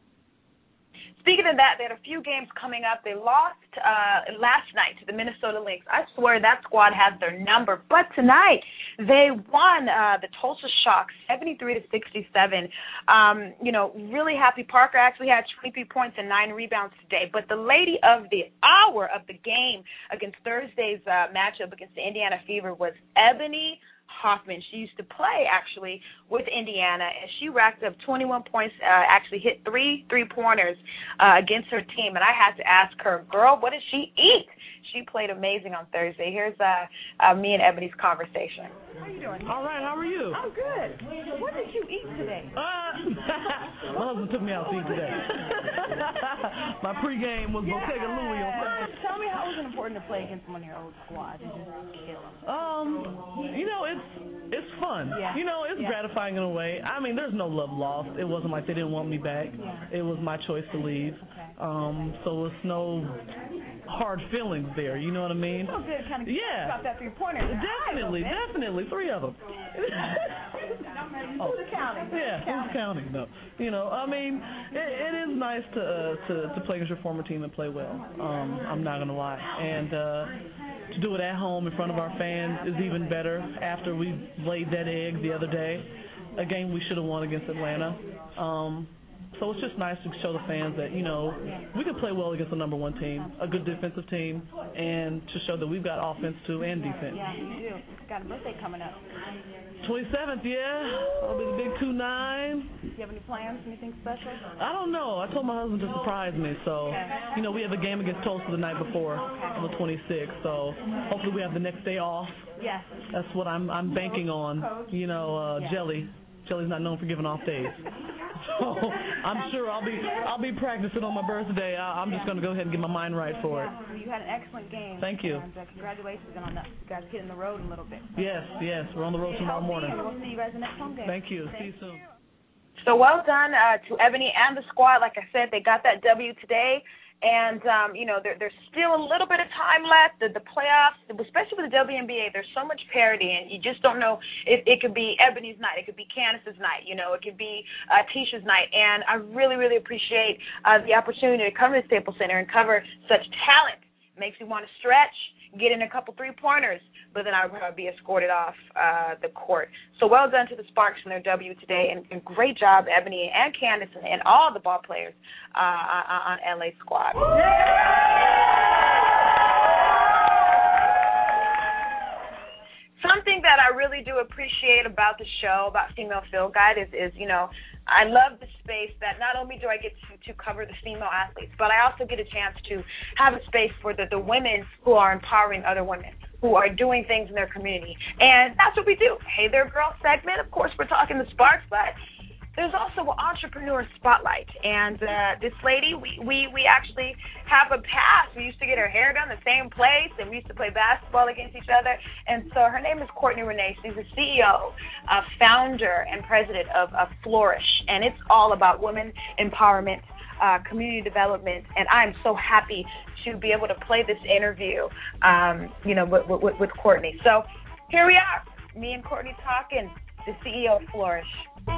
Speaker 9: Speaking of that, they had a few games coming up. They lost uh, last night to the Minnesota Lynx. I swear that squad has their number. But tonight, they won uh, the Tulsa Shock seventy-three to sixty-seven. Um, you know, really happy. Parker actually had twenty-three points and nine rebounds today. But the lady of the hour of the game against Thursday's uh, matchup against the Indiana Fever was Ebony Hoffman. She used to play, actually, with Indiana, and she racked up twenty-one points, uh, actually hit three three-pointers uh, against her team. And I had to ask her, girl, what did she eat? She played amazing on Thursday. Here's uh, uh, me and Ebony's conversation.
Speaker 2: How you doing?
Speaker 5: All right, how are you?
Speaker 2: I'm good. What did you eat today?
Speaker 5: Uh, my husband took me out to eat today. My pregame was
Speaker 2: yeah.
Speaker 5: Bottega Louie on Sunday.
Speaker 2: Tell me how it was important to play against one of your old squad and just kill them.
Speaker 5: Um, you know, it's it's fun.
Speaker 2: Yeah.
Speaker 5: You know, it's
Speaker 2: yeah.
Speaker 5: gratifying in a way. I mean, there's no love lost. It wasn't like they didn't want me back.
Speaker 2: Yeah.
Speaker 5: It was my choice to leave.
Speaker 2: Okay.
Speaker 5: Um, so it's no hard feelings there. You know what I mean?
Speaker 2: Oh, good. Kind of
Speaker 5: yeah.
Speaker 2: Drop that three-pointer.
Speaker 5: Definitely, definitely. Three of them.
Speaker 2: oh. Who's counting?
Speaker 5: Yeah, who's counting? No. You know, I mean, it, it is nice to, uh, to to play against your former team and play well. Um, I'm not going to lie. And uh, to do it at home in front of our fans is even better after we laid that egg the other day, a game we should have won against Atlanta. Um, So it's just nice to show the fans that, you know, we can play well against the number one team, a good defensive team, and to show that we've got offense, too, and defense.
Speaker 2: Yeah, you do. Got a birthday coming up.
Speaker 5: twenty-seventh, yeah. I'll be the big two nine.
Speaker 2: Do you have any plans, anything special?
Speaker 5: I don't know. I told my husband to surprise me. So, okay. you know, we have a game against Tulsa the night before okay. on the twenty-sixth. So hopefully we have the next day off.
Speaker 2: Yes.
Speaker 5: That's what I'm I'm banking on. You know, uh, yeah. Jelly. Jelly's not known for giving off days. So I'm sure I'll be I'll be practicing on my birthday. I, I'm just going to go ahead and get my mind right for it.
Speaker 2: Yeah, you had an excellent game.
Speaker 5: Thank you.
Speaker 2: And uh, congratulations on that. You guys getting the road a little bit.
Speaker 5: Yes, yes. We're on the road tomorrow morning.
Speaker 2: We'll see you guys in the next home game.
Speaker 5: Thank you.
Speaker 2: Thank
Speaker 5: see you soon.
Speaker 9: So well done uh, to Ebony and the squad. Like I said, they got that W today. And, um, you know, there, there's still a little bit of time left. The, the playoffs, especially with the W N B A, there's so much parity, and you just don't know if it could be Ebony's night. It could be Candace's night. You know, it could be uh, Tisha's night. And I really, really appreciate uh, the opportunity to come to the Staples Center and cover such talent. It makes me want to stretch, get in a couple three-pointers, but then I would probably be escorted off uh, the court. So well done to the Sparks and their W today, and, and great job, Ebony and Candace and, and all the ball players uh, on L A squad. something that I really do appreciate about the show, about Female Field Guide, is, is you know, I love the space that not only do I get to, to cover the female athletes, but I also get a chance to have a space for the, the women who are empowering other women, who are doing things in their community. And that's what we do. Hey There Girl segment, of course, we're talking the Sparks, but there's also an entrepreneur spotlight. And uh, this lady, we, we, we actually have a past. We used to get her hair done the same place, and we used to play basketball against each other. And so her name is Courtney Renee. She's the C E O, uh, founder, and president of, of Flourish. And it's all about women empowerment, uh, community development. And I'm so happy to be able to play this interview, um, you know, with, with, with Courtney. So here we are, me and Courtney talking, the C E O of Flourish.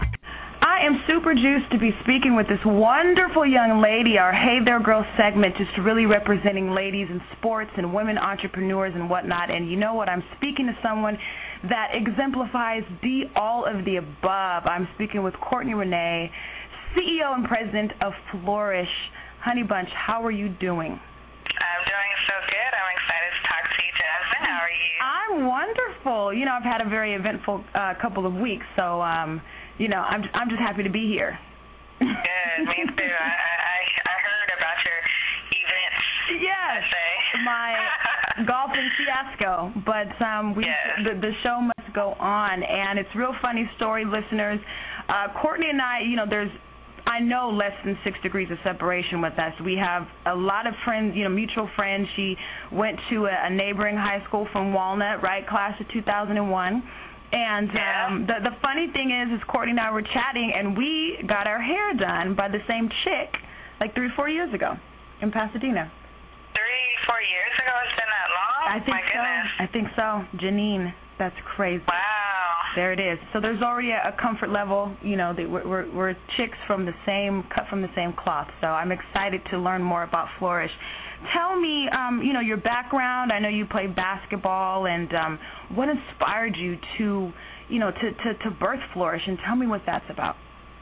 Speaker 3: I am super juiced to be speaking with this wonderful young lady, our Hey There Girl segment, just really representing ladies in sports and women entrepreneurs and whatnot. And you know what? I'm speaking to someone that exemplifies the all of the above. I'm speaking with Courtney Renee, C E O and president of Flourish. Honey Bunch, how are you doing?
Speaker 6: I'm doing so good. I'm excited to talk to you, Jasmine. How are you?
Speaker 3: I'm wonderful. You know, I've had a very eventful uh, couple of weeks, so, um, you know, I'm I'm just happy to be here.
Speaker 6: Good, me too. I, I I heard about your events.
Speaker 3: Yes, my golfing fiasco, but um, we yes. the, the show must go on, and it's a real funny story, listeners. Uh, Courtney and I, you know, there's I know less than six degrees of separation with us. We have a lot of friends, you know, mutual friends. She went to a, a neighboring high school from Walnut, right, class of two thousand one. And um, the the funny thing is, is Courtney and I were chatting, and we got our hair done by the same chick like three, four years ago in Pasadena.
Speaker 6: Three, four years ago? It's been that long?
Speaker 3: I think
Speaker 6: My goodness.
Speaker 3: so. I think so. Janine, that's crazy.
Speaker 6: Wow.
Speaker 3: There it is. So there's already a, a comfort level, you know, that we're, we're, we're chicks from the same, cut from the same cloth. So I'm excited to learn more about Flourish. Tell me, um, you know, your background. I know you play basketball, and um, what inspired you to, you know, to, to, to birth Flourish, and tell me what that's about.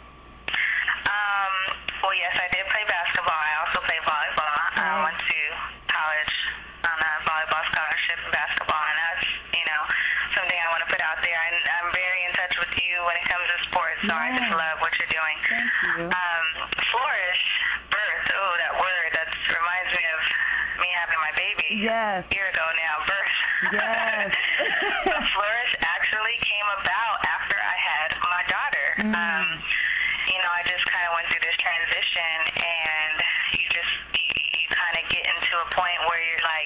Speaker 6: Um, well, yes, I did play basketball. I also played volleyball. I uh, went to college on a volleyball scholarship in basketball, and that's, you know, something I want to put out there. I, I'm very in touch with you when it comes to sports, so yeah. I just love what you're doing.
Speaker 3: Thank you.
Speaker 6: Um, Flourish, birth, oh, that word, that reminds me of me having my baby
Speaker 3: yes.
Speaker 6: a year ago now, birth.
Speaker 3: Yes.
Speaker 6: So Flourish actually came about after I had my daughter.
Speaker 3: Mm.
Speaker 6: Um, you know, I just kind of went through this transition, and you just, you, you kind of get into a point where you're like,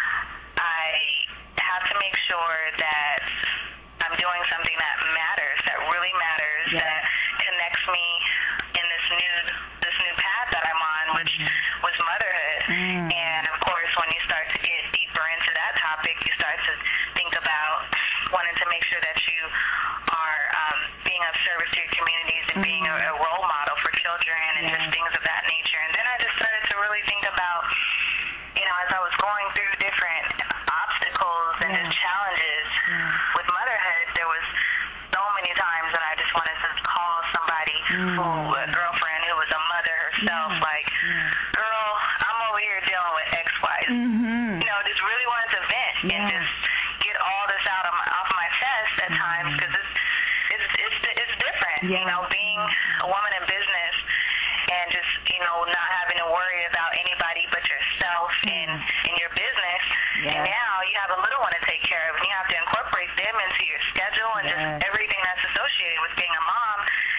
Speaker 6: I have to make sure that I'm doing something that matters, that really matters,
Speaker 3: yes.
Speaker 6: that connects me in this new this new path that I'm on, which was motherhood.
Speaker 3: Mm.
Speaker 6: And of course, when you start to get deeper into that topic, you start to think about wanting to make sure that you are um, being of service to your communities and mm. being a, a role model for children and
Speaker 3: yes.
Speaker 6: just things of that nature. And then I just started to really think about, you know, as I was going through different obstacles and
Speaker 3: yeah.
Speaker 6: just challenges
Speaker 3: yeah.
Speaker 6: with motherhood, there was so many times that I just wanted to call somebody
Speaker 3: mm.
Speaker 6: who, a girlfriend who was a mother herself,
Speaker 3: yeah.
Speaker 6: like,
Speaker 3: yeah.
Speaker 6: girl, I'm over here dealing with X, Y.
Speaker 3: Mm-hmm.
Speaker 6: You know, just really wanted to vent
Speaker 3: yeah.
Speaker 6: and just get all this out of my, off my chest at mm-hmm. times, because it's, it's, it's, it's different,
Speaker 3: yeah.
Speaker 6: you know, being a woman in business and just, you know, not having to worry about anybody but yourself and, and your business.
Speaker 3: Yeah.
Speaker 6: And now you have a little one to take care of, and you have to incorporate them into your schedule and
Speaker 3: yes.
Speaker 6: just everything that's associated with being a mom.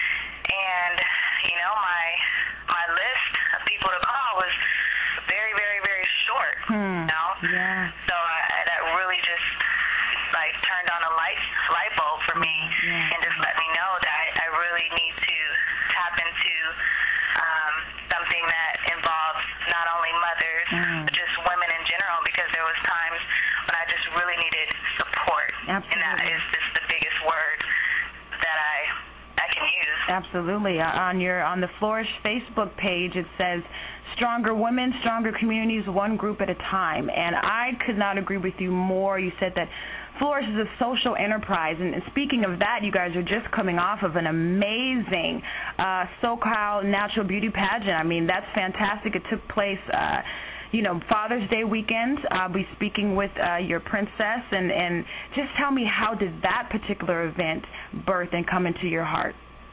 Speaker 6: And, you know, my my list of people to call was very, very, very short,
Speaker 3: hmm.
Speaker 6: you know?
Speaker 3: Yeah.
Speaker 6: So I, that really just, like, turned on a light, light bulb for me
Speaker 3: yeah.
Speaker 6: and just let me know that I, I really need to tap into um, something that involves not only mothers,
Speaker 3: mm.
Speaker 6: but just women in general, because there was times when I just really needed support.
Speaker 3: Absolutely.
Speaker 6: And that is just the biggest word that I I can use.
Speaker 3: Absolutely. On your on the Flourish Facebook page, it says, "Stronger women, stronger communities, one group at a time." And I could not agree with you more. You said that Flourish is a social enterprise. And speaking of that, you guys are just coming off of an amazing uh, SoCal Natural Beauty Pageant. I mean, that's fantastic. It took place, uh,
Speaker 2: you know, Father's Day weekend. I'll be speaking with uh, your princess, and, and just tell me, how did that particular event birth and come into your heart?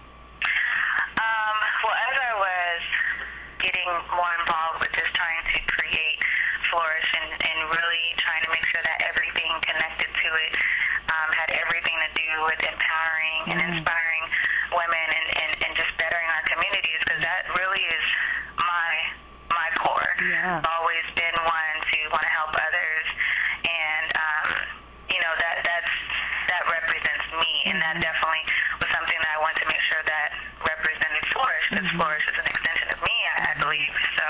Speaker 6: Um, well, as I was getting more involved with just trying to create Flourish and, and really trying to make sure that everything connected to it um, had everything to do with empowering and inspiring women and, and, and just bettering our communities, because that really is my my core.
Speaker 2: Yeah.
Speaker 6: I've always been one to want to help others, and um, you know that that's that represents me, and that definitely was something that I wanted to make sure that represented Flourish, because mm-hmm. Flourish is an extension of me, I, I believe. So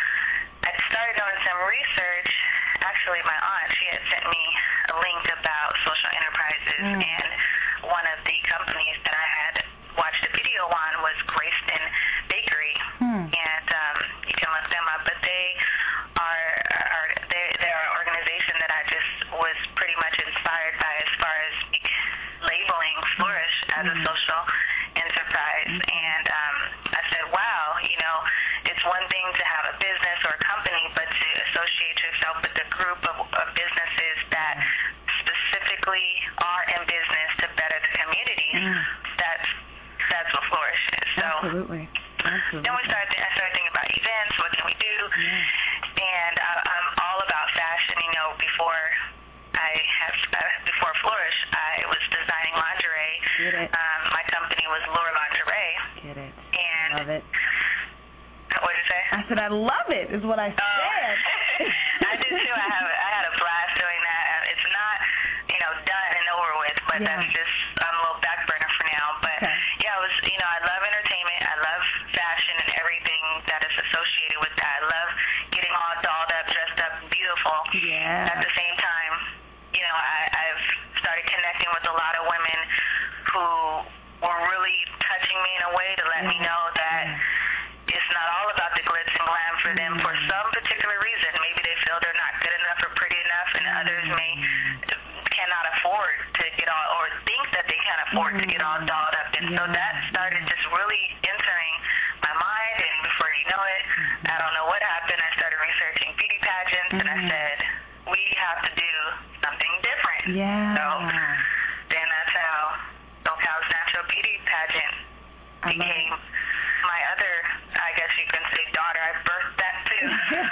Speaker 6: I started doing some research. Actually, my aunt, she had sent me a link about social enterprises, mm. and one of the companies that I had watched a video on was Grayston Bakery, mm. and um, you can look them up. But they are, are they they're an organization that I just was pretty much inspired by as far as labeling Flourish as mm. a social enterprise. Mm. And um, I said, wow, you know, it's one thing to have a business or a company, but to associate yourself with a group of, of businesses that specifically are in business to better the communities, mm. that's that's what Flourish is. So
Speaker 2: Absolutely. Absolutely.
Speaker 6: Then we started. I started thinking about events. What can we do? Yeah. And I, I'm all about fashion. You know, before I have uh, before Flourish, I was designing lingerie.
Speaker 2: Get it.
Speaker 6: Um, my company was Lure Lingerie.
Speaker 2: Get it.
Speaker 6: And
Speaker 2: love it.
Speaker 6: What did you say?
Speaker 2: I said I love it. Is what I said.
Speaker 6: Oh. I did too. I have. I had a blast doing that. It's not, you know, done and over with, but yeah. that's just on a little back burner for now. But okay. yeah, it was. You know, I love entertainment. I love fashion and everything that is associated with that. I love getting all dolled up, dressed up, beautiful.
Speaker 2: Yeah.
Speaker 6: At the same time, you know, I, I've started connecting with a lot of women who were really touching me in a way to let yeah. me know that. Yeah. It's not all about the glitz and glam for them for some particular reason. Maybe they feel they're not good enough or pretty enough, and others may cannot afford to get all, or think that they can't afford to get all dolled up. And so that started just really entering my mind, and before you know it, I don't know what happened. I started researching beauty pageants, and I said, we have to do something different.
Speaker 2: Yeah.
Speaker 6: So then that's how SoCal's Natural Beauty Pageant became my other, I guess you can say, daughter. I birthed that too.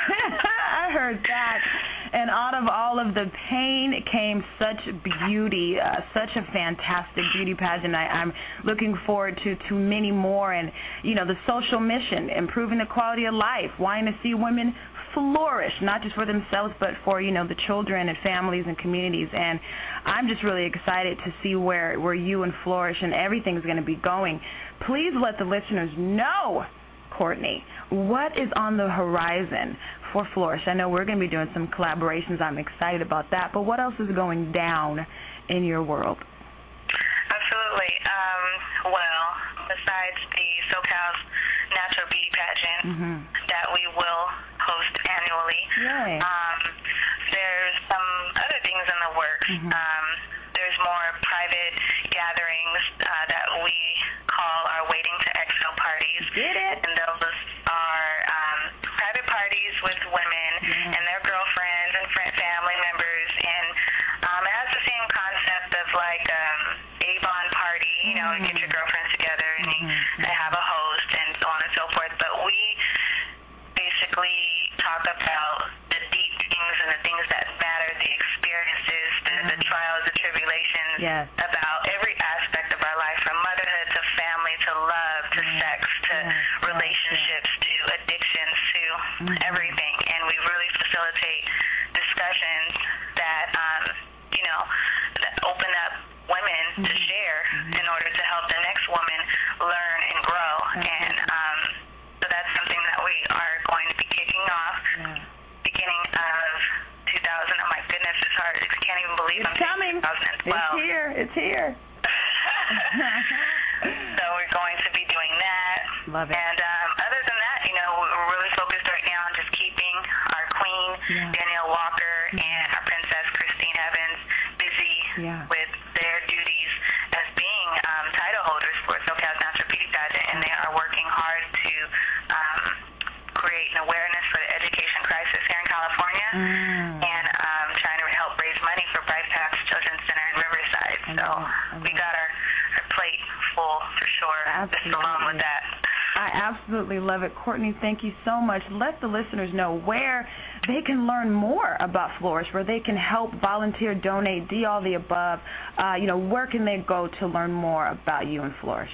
Speaker 2: I heard that. And out of all of the pain came such beauty, uh, such a fantastic beauty pageant. I, I'm looking forward to, to many more. And, you know, the social mission, improving the quality of life, wanting to see women flourish, not just for themselves, but for, you know, the children and families and communities. And I'm just really excited to see where, where you and Flourish and everything's going to be going. Please let the listeners know, Courtney, what is on the horizon for Flourish. I know we're going to be doing some collaborations. I'm excited about that. But what else is going down in your world?
Speaker 6: Absolutely. Um, well, besides the SoCal's Natural Beauty Pageant mm-hmm. that we will host annually, um, there's some other things in the works. Mm-hmm. Um, there's more private gatherings uh, that we call our Waiting to Exhale parties.
Speaker 2: Get it?
Speaker 6: And those are um, private parties with women yeah. and their girlfriends and friend, family members. And um, it has the same concept of like um, Avon party, you know, mm-hmm. get your girlfriends together and mm-hmm. you, they have a host and so on and so forth. But we basically talk about the deep things and the things that matter, the experiences, the, mm-hmm. the trials, the tribulations,
Speaker 2: yes.
Speaker 6: about every aspect of our life, from motherhood to family to love to mm-hmm. sex to
Speaker 2: yes.
Speaker 6: relationships yes. to addictions to mm-hmm. everything. And we really facilitate discussions that, um, you know, that open up women mm-hmm. to share mm-hmm. in order to help the next woman learn and grow. Mm-hmm. And um, so that's something that we are going to be kicking off yeah. beginning of two thousand. Oh my goodness, it's hard. I can't even believe
Speaker 2: it's
Speaker 6: I'm
Speaker 2: coming.
Speaker 6: twenty twelve.
Speaker 2: It's here. It's here.
Speaker 6: So we're going to be doing that.
Speaker 2: Love it.
Speaker 6: And um, other than that, you know, we're really focused right now on just keeping our queen, yeah. Danielle Walker, mm-hmm. and our princess, Christine Evans, busy
Speaker 2: yeah.
Speaker 6: with their duties as being um, title holders for SoCal's Natural Beauty Pageant, and they are working hard to um, create an awareness for the education crisis here in California.
Speaker 2: I absolutely love it. Courtney, thank you so much. Let the listeners know where they can learn more about Flourish, where they can help, volunteer, donate, do all the above. Uh, you know, where can they go to learn more about you and Flourish?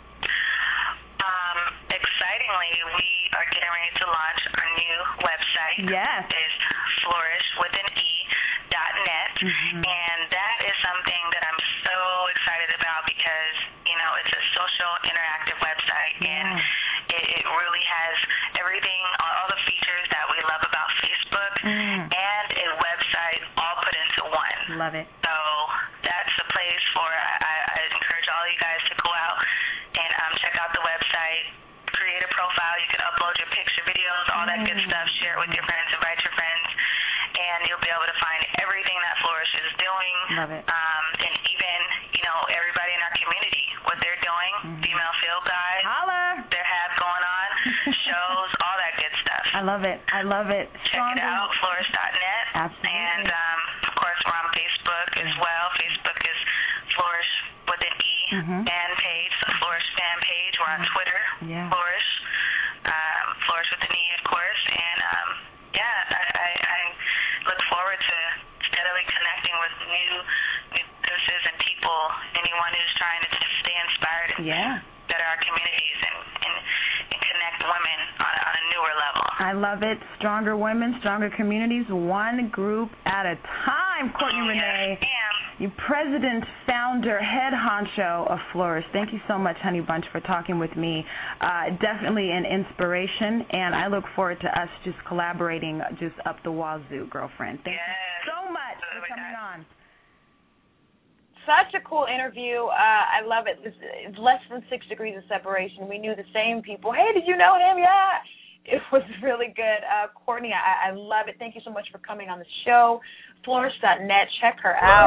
Speaker 6: Um, excitingly, we are getting ready to launch our new website.
Speaker 2: Yes.
Speaker 6: It's flourish with an E dot net,
Speaker 2: mm-hmm.
Speaker 6: and that is something that I'm so excited about because, you know, it's a social interactive website,
Speaker 2: yeah.
Speaker 6: and it, it really has everything, all the features that we love about Facebook,
Speaker 2: mm.
Speaker 6: and a website all put into one.
Speaker 2: Love it.
Speaker 6: So that's a place for, I, I encourage all you guys to go out and um, check out the website, create a profile. You can upload your picture, videos, all that good stuff, share it with your friends, invite your friends, and you'll be able to find everything that Flourish is doing.
Speaker 2: Love it.
Speaker 6: Um, and even, you know, everybody in our community, what they're doing, mm-hmm. female field guide,
Speaker 2: holla,
Speaker 6: their have going on, shows, all that good stuff.
Speaker 2: I love it. I love it.
Speaker 6: Check Stronger. it out, flourish dot net.
Speaker 2: Absolutely.
Speaker 6: And, um, of course, we're on Facebook as well. Facebook is Flourish with an E
Speaker 2: mm-hmm.
Speaker 6: fan page, the Flourish fan page. We're on Twitter,
Speaker 2: yeah.
Speaker 6: Flourish, um, Flourish with an E, of course. And, um, yeah, I, I, I look forward to steadily connecting with new, new businesses and people, anyone who's trying to just stay inspired and
Speaker 2: yeah.
Speaker 6: better our communities and, and, and connect women on, on a newer level.
Speaker 2: I love it. Stronger women, stronger communities, one group at a time. Courtney
Speaker 6: yes,
Speaker 2: Renee,
Speaker 6: ma'am.
Speaker 2: you president, founder, head honcho of Flourish. Thank you so much, Honey Bunch, for talking with me. Uh, definitely an inspiration, and I look forward to us just collaborating just up the wazoo, girlfriend. Thank
Speaker 6: yes.
Speaker 2: you so much for coming on.
Speaker 9: Such a cool interview. Uh, I love it. It's, it's less than six degrees of separation. We knew the same people. Hey, did you know him? Yeah. It was really good. Uh, Courtney, I, I love it. Thank you so much for coming on the show. Flourish dot net. Check her out.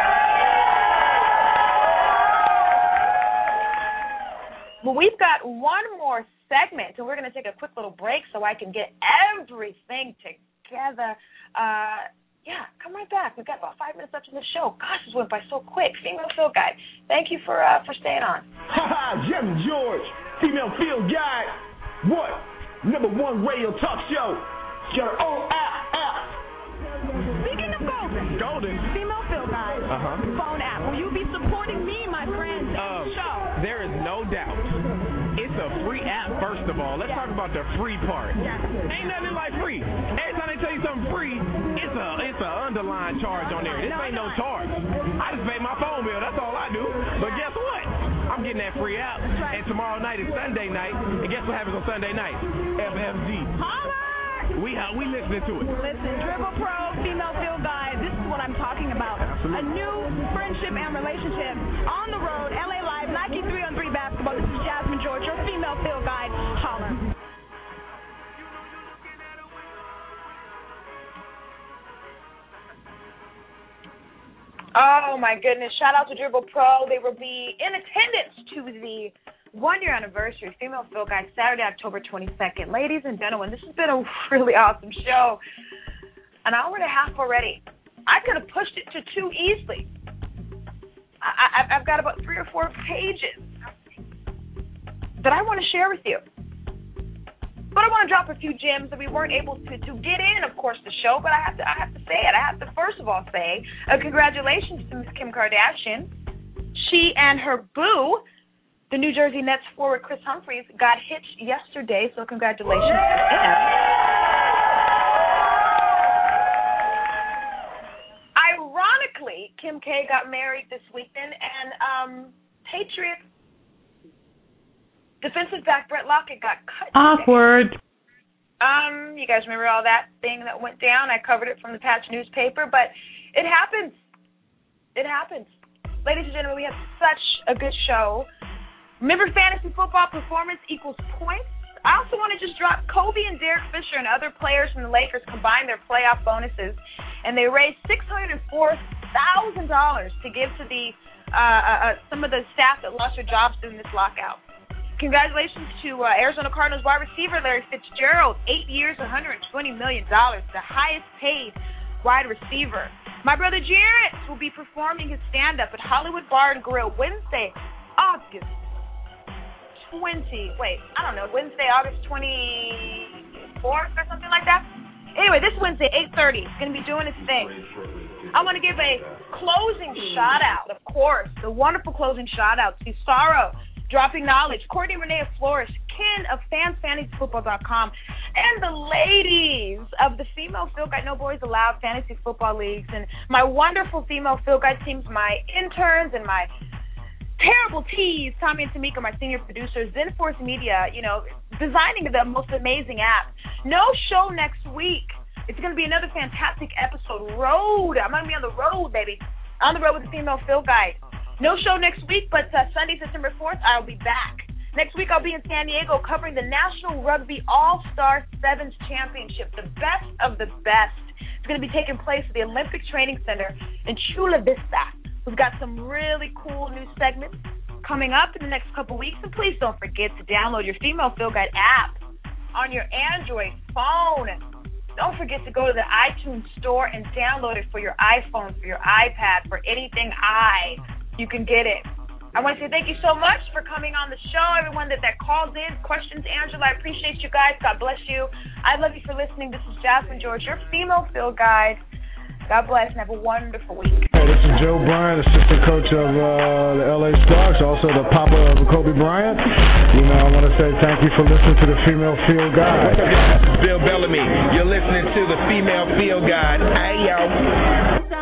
Speaker 9: Well, we've got one more segment, and we're going to take a quick little break so I can get everything together. Uh, yeah, come right back. We've got about five minutes left in the show. Gosh, this went by so quick. Female Field Guide, thank you for uh, for staying on.
Speaker 17: Ha-ha, Jasmine George, Female Field Guide. What? Number one radio talk show. Your own app, app.
Speaker 2: Speaking of Golden,
Speaker 17: Golden,
Speaker 2: Female Field Guide,
Speaker 17: uh-huh.
Speaker 2: phone app. Will you be supporting me, my friend,
Speaker 17: uh,
Speaker 2: show?
Speaker 17: There is no doubt. It's a free app, first of all. Let's
Speaker 2: yes.
Speaker 17: talk about the free part.
Speaker 2: Yes.
Speaker 17: Ain't nothing like free. Every time they tell you something free, it's a it's an underlying charge on there. This ain't no charge. I just pay my phone bill. That's all I do. But guess what? I'm getting that free app. And tomorrow night is Sunday night. And guess what happens on Sunday night? F F G.
Speaker 2: Holla!
Speaker 17: We uh, we listening to it.
Speaker 2: Listen, Dribble Pro, Female Field Guide. This is what I'm talking about.
Speaker 17: Absolutely.
Speaker 2: A new friendship and relationship on the road. L A Live, Nike three on three basketball. This is Jasmine George, your Female Field Guide. Holler.
Speaker 9: Oh, my goodness. Shout out to Dribble Pro. They will be in attendance to the one-year anniversary Female Field Guide, Saturday, October twenty-second. Ladies and gentlemen, this has been a really awesome show. An hour and a half already. I could have pushed it to two easily. I, I, I've got about three or four pages that I want to share with you. But I want to drop a few gems that we weren't able to, to get in, of course, the show. But I have to I have to say it. I have to first of all say uh, congratulations to Miss Kim Kardashian. She and her boo, the New Jersey Nets forward Chris Humphries, got hitched yesterday. So congratulations to them. Ironically, Kim K got married this weekend, and um, Patriot defensive back Brett Lockett got cut.
Speaker 2: Awkward.
Speaker 9: Today. Um, you guys remember all that thing that went down? I covered it from the Patch newspaper, but it happens. It happens. Ladies and gentlemen, we have such a good show. Remember, fantasy football performance equals points. I also want to just drop Kobe and Derek Fisher and other players from the Lakers combined their playoff bonuses, and they raised six hundred four thousand dollars to give to the uh, uh, some of the staff that lost their jobs during this lockout. Congratulations to uh, Arizona Cardinals wide receiver Larry Fitzgerald, eight years, one hundred twenty million dollars, the highest paid wide receiver. My brother Jarrett will be performing his stand-up at Hollywood Bar and Grill Wednesday, August Wednesday. Wait, I don't know. Wednesday, August twenty-fourth or something like that. Anyway, this Wednesday, eight thirty, it's going to be doing its thing. I want to give a closing shout-out, of course, the wonderful closing shout-out to Sorrow, Dropping Knowledge, Courtney Renee Flores, Ken of fans fantasy football dot com, and the ladies of the Female Field Guide No Boys Allowed Fantasy Football Leagues, and my wonderful Female Field Guide teams, my interns, and my terrible T's, Tommy and Tamika, my senior producers, ZenForce Media, you know, designing the most amazing app. No show next week. It's going to be another fantastic episode. Road. I'm going to be on the road, baby. On the road with the Female Field Guide. No show next week, but uh, Sunday, September fourth, I'll be back. Next week, I'll be in San Diego covering the National Rugby All-Star Sevens Championship, the best of the best. It's going to be taking place at the Olympic Training Center in Chula Vista. We've got some really cool new segments coming up in the next couple weeks. And please don't forget to download your Female Field Guide app on your Android phone. Don't forget to go to the iTunes store and download it for your iPhone, for your iPad, for anything I. You can get it. I want to say thank you so much for coming on the show, everyone that, that called in, questions, Angela. I appreciate you guys. God bless you. I love you for listening. This is Jasmine George, your Female Field Guide. God bless and have a wonderful week.
Speaker 18: Hey, this is Joe Bryant, assistant coach of uh, the L A Sparks, also the papa of Kobe Bryant. You know, I want to say thank you for listening to the Female Field Guide.
Speaker 17: Bill Bellamy, you're listening to the Female Field Guide. Hey, yo.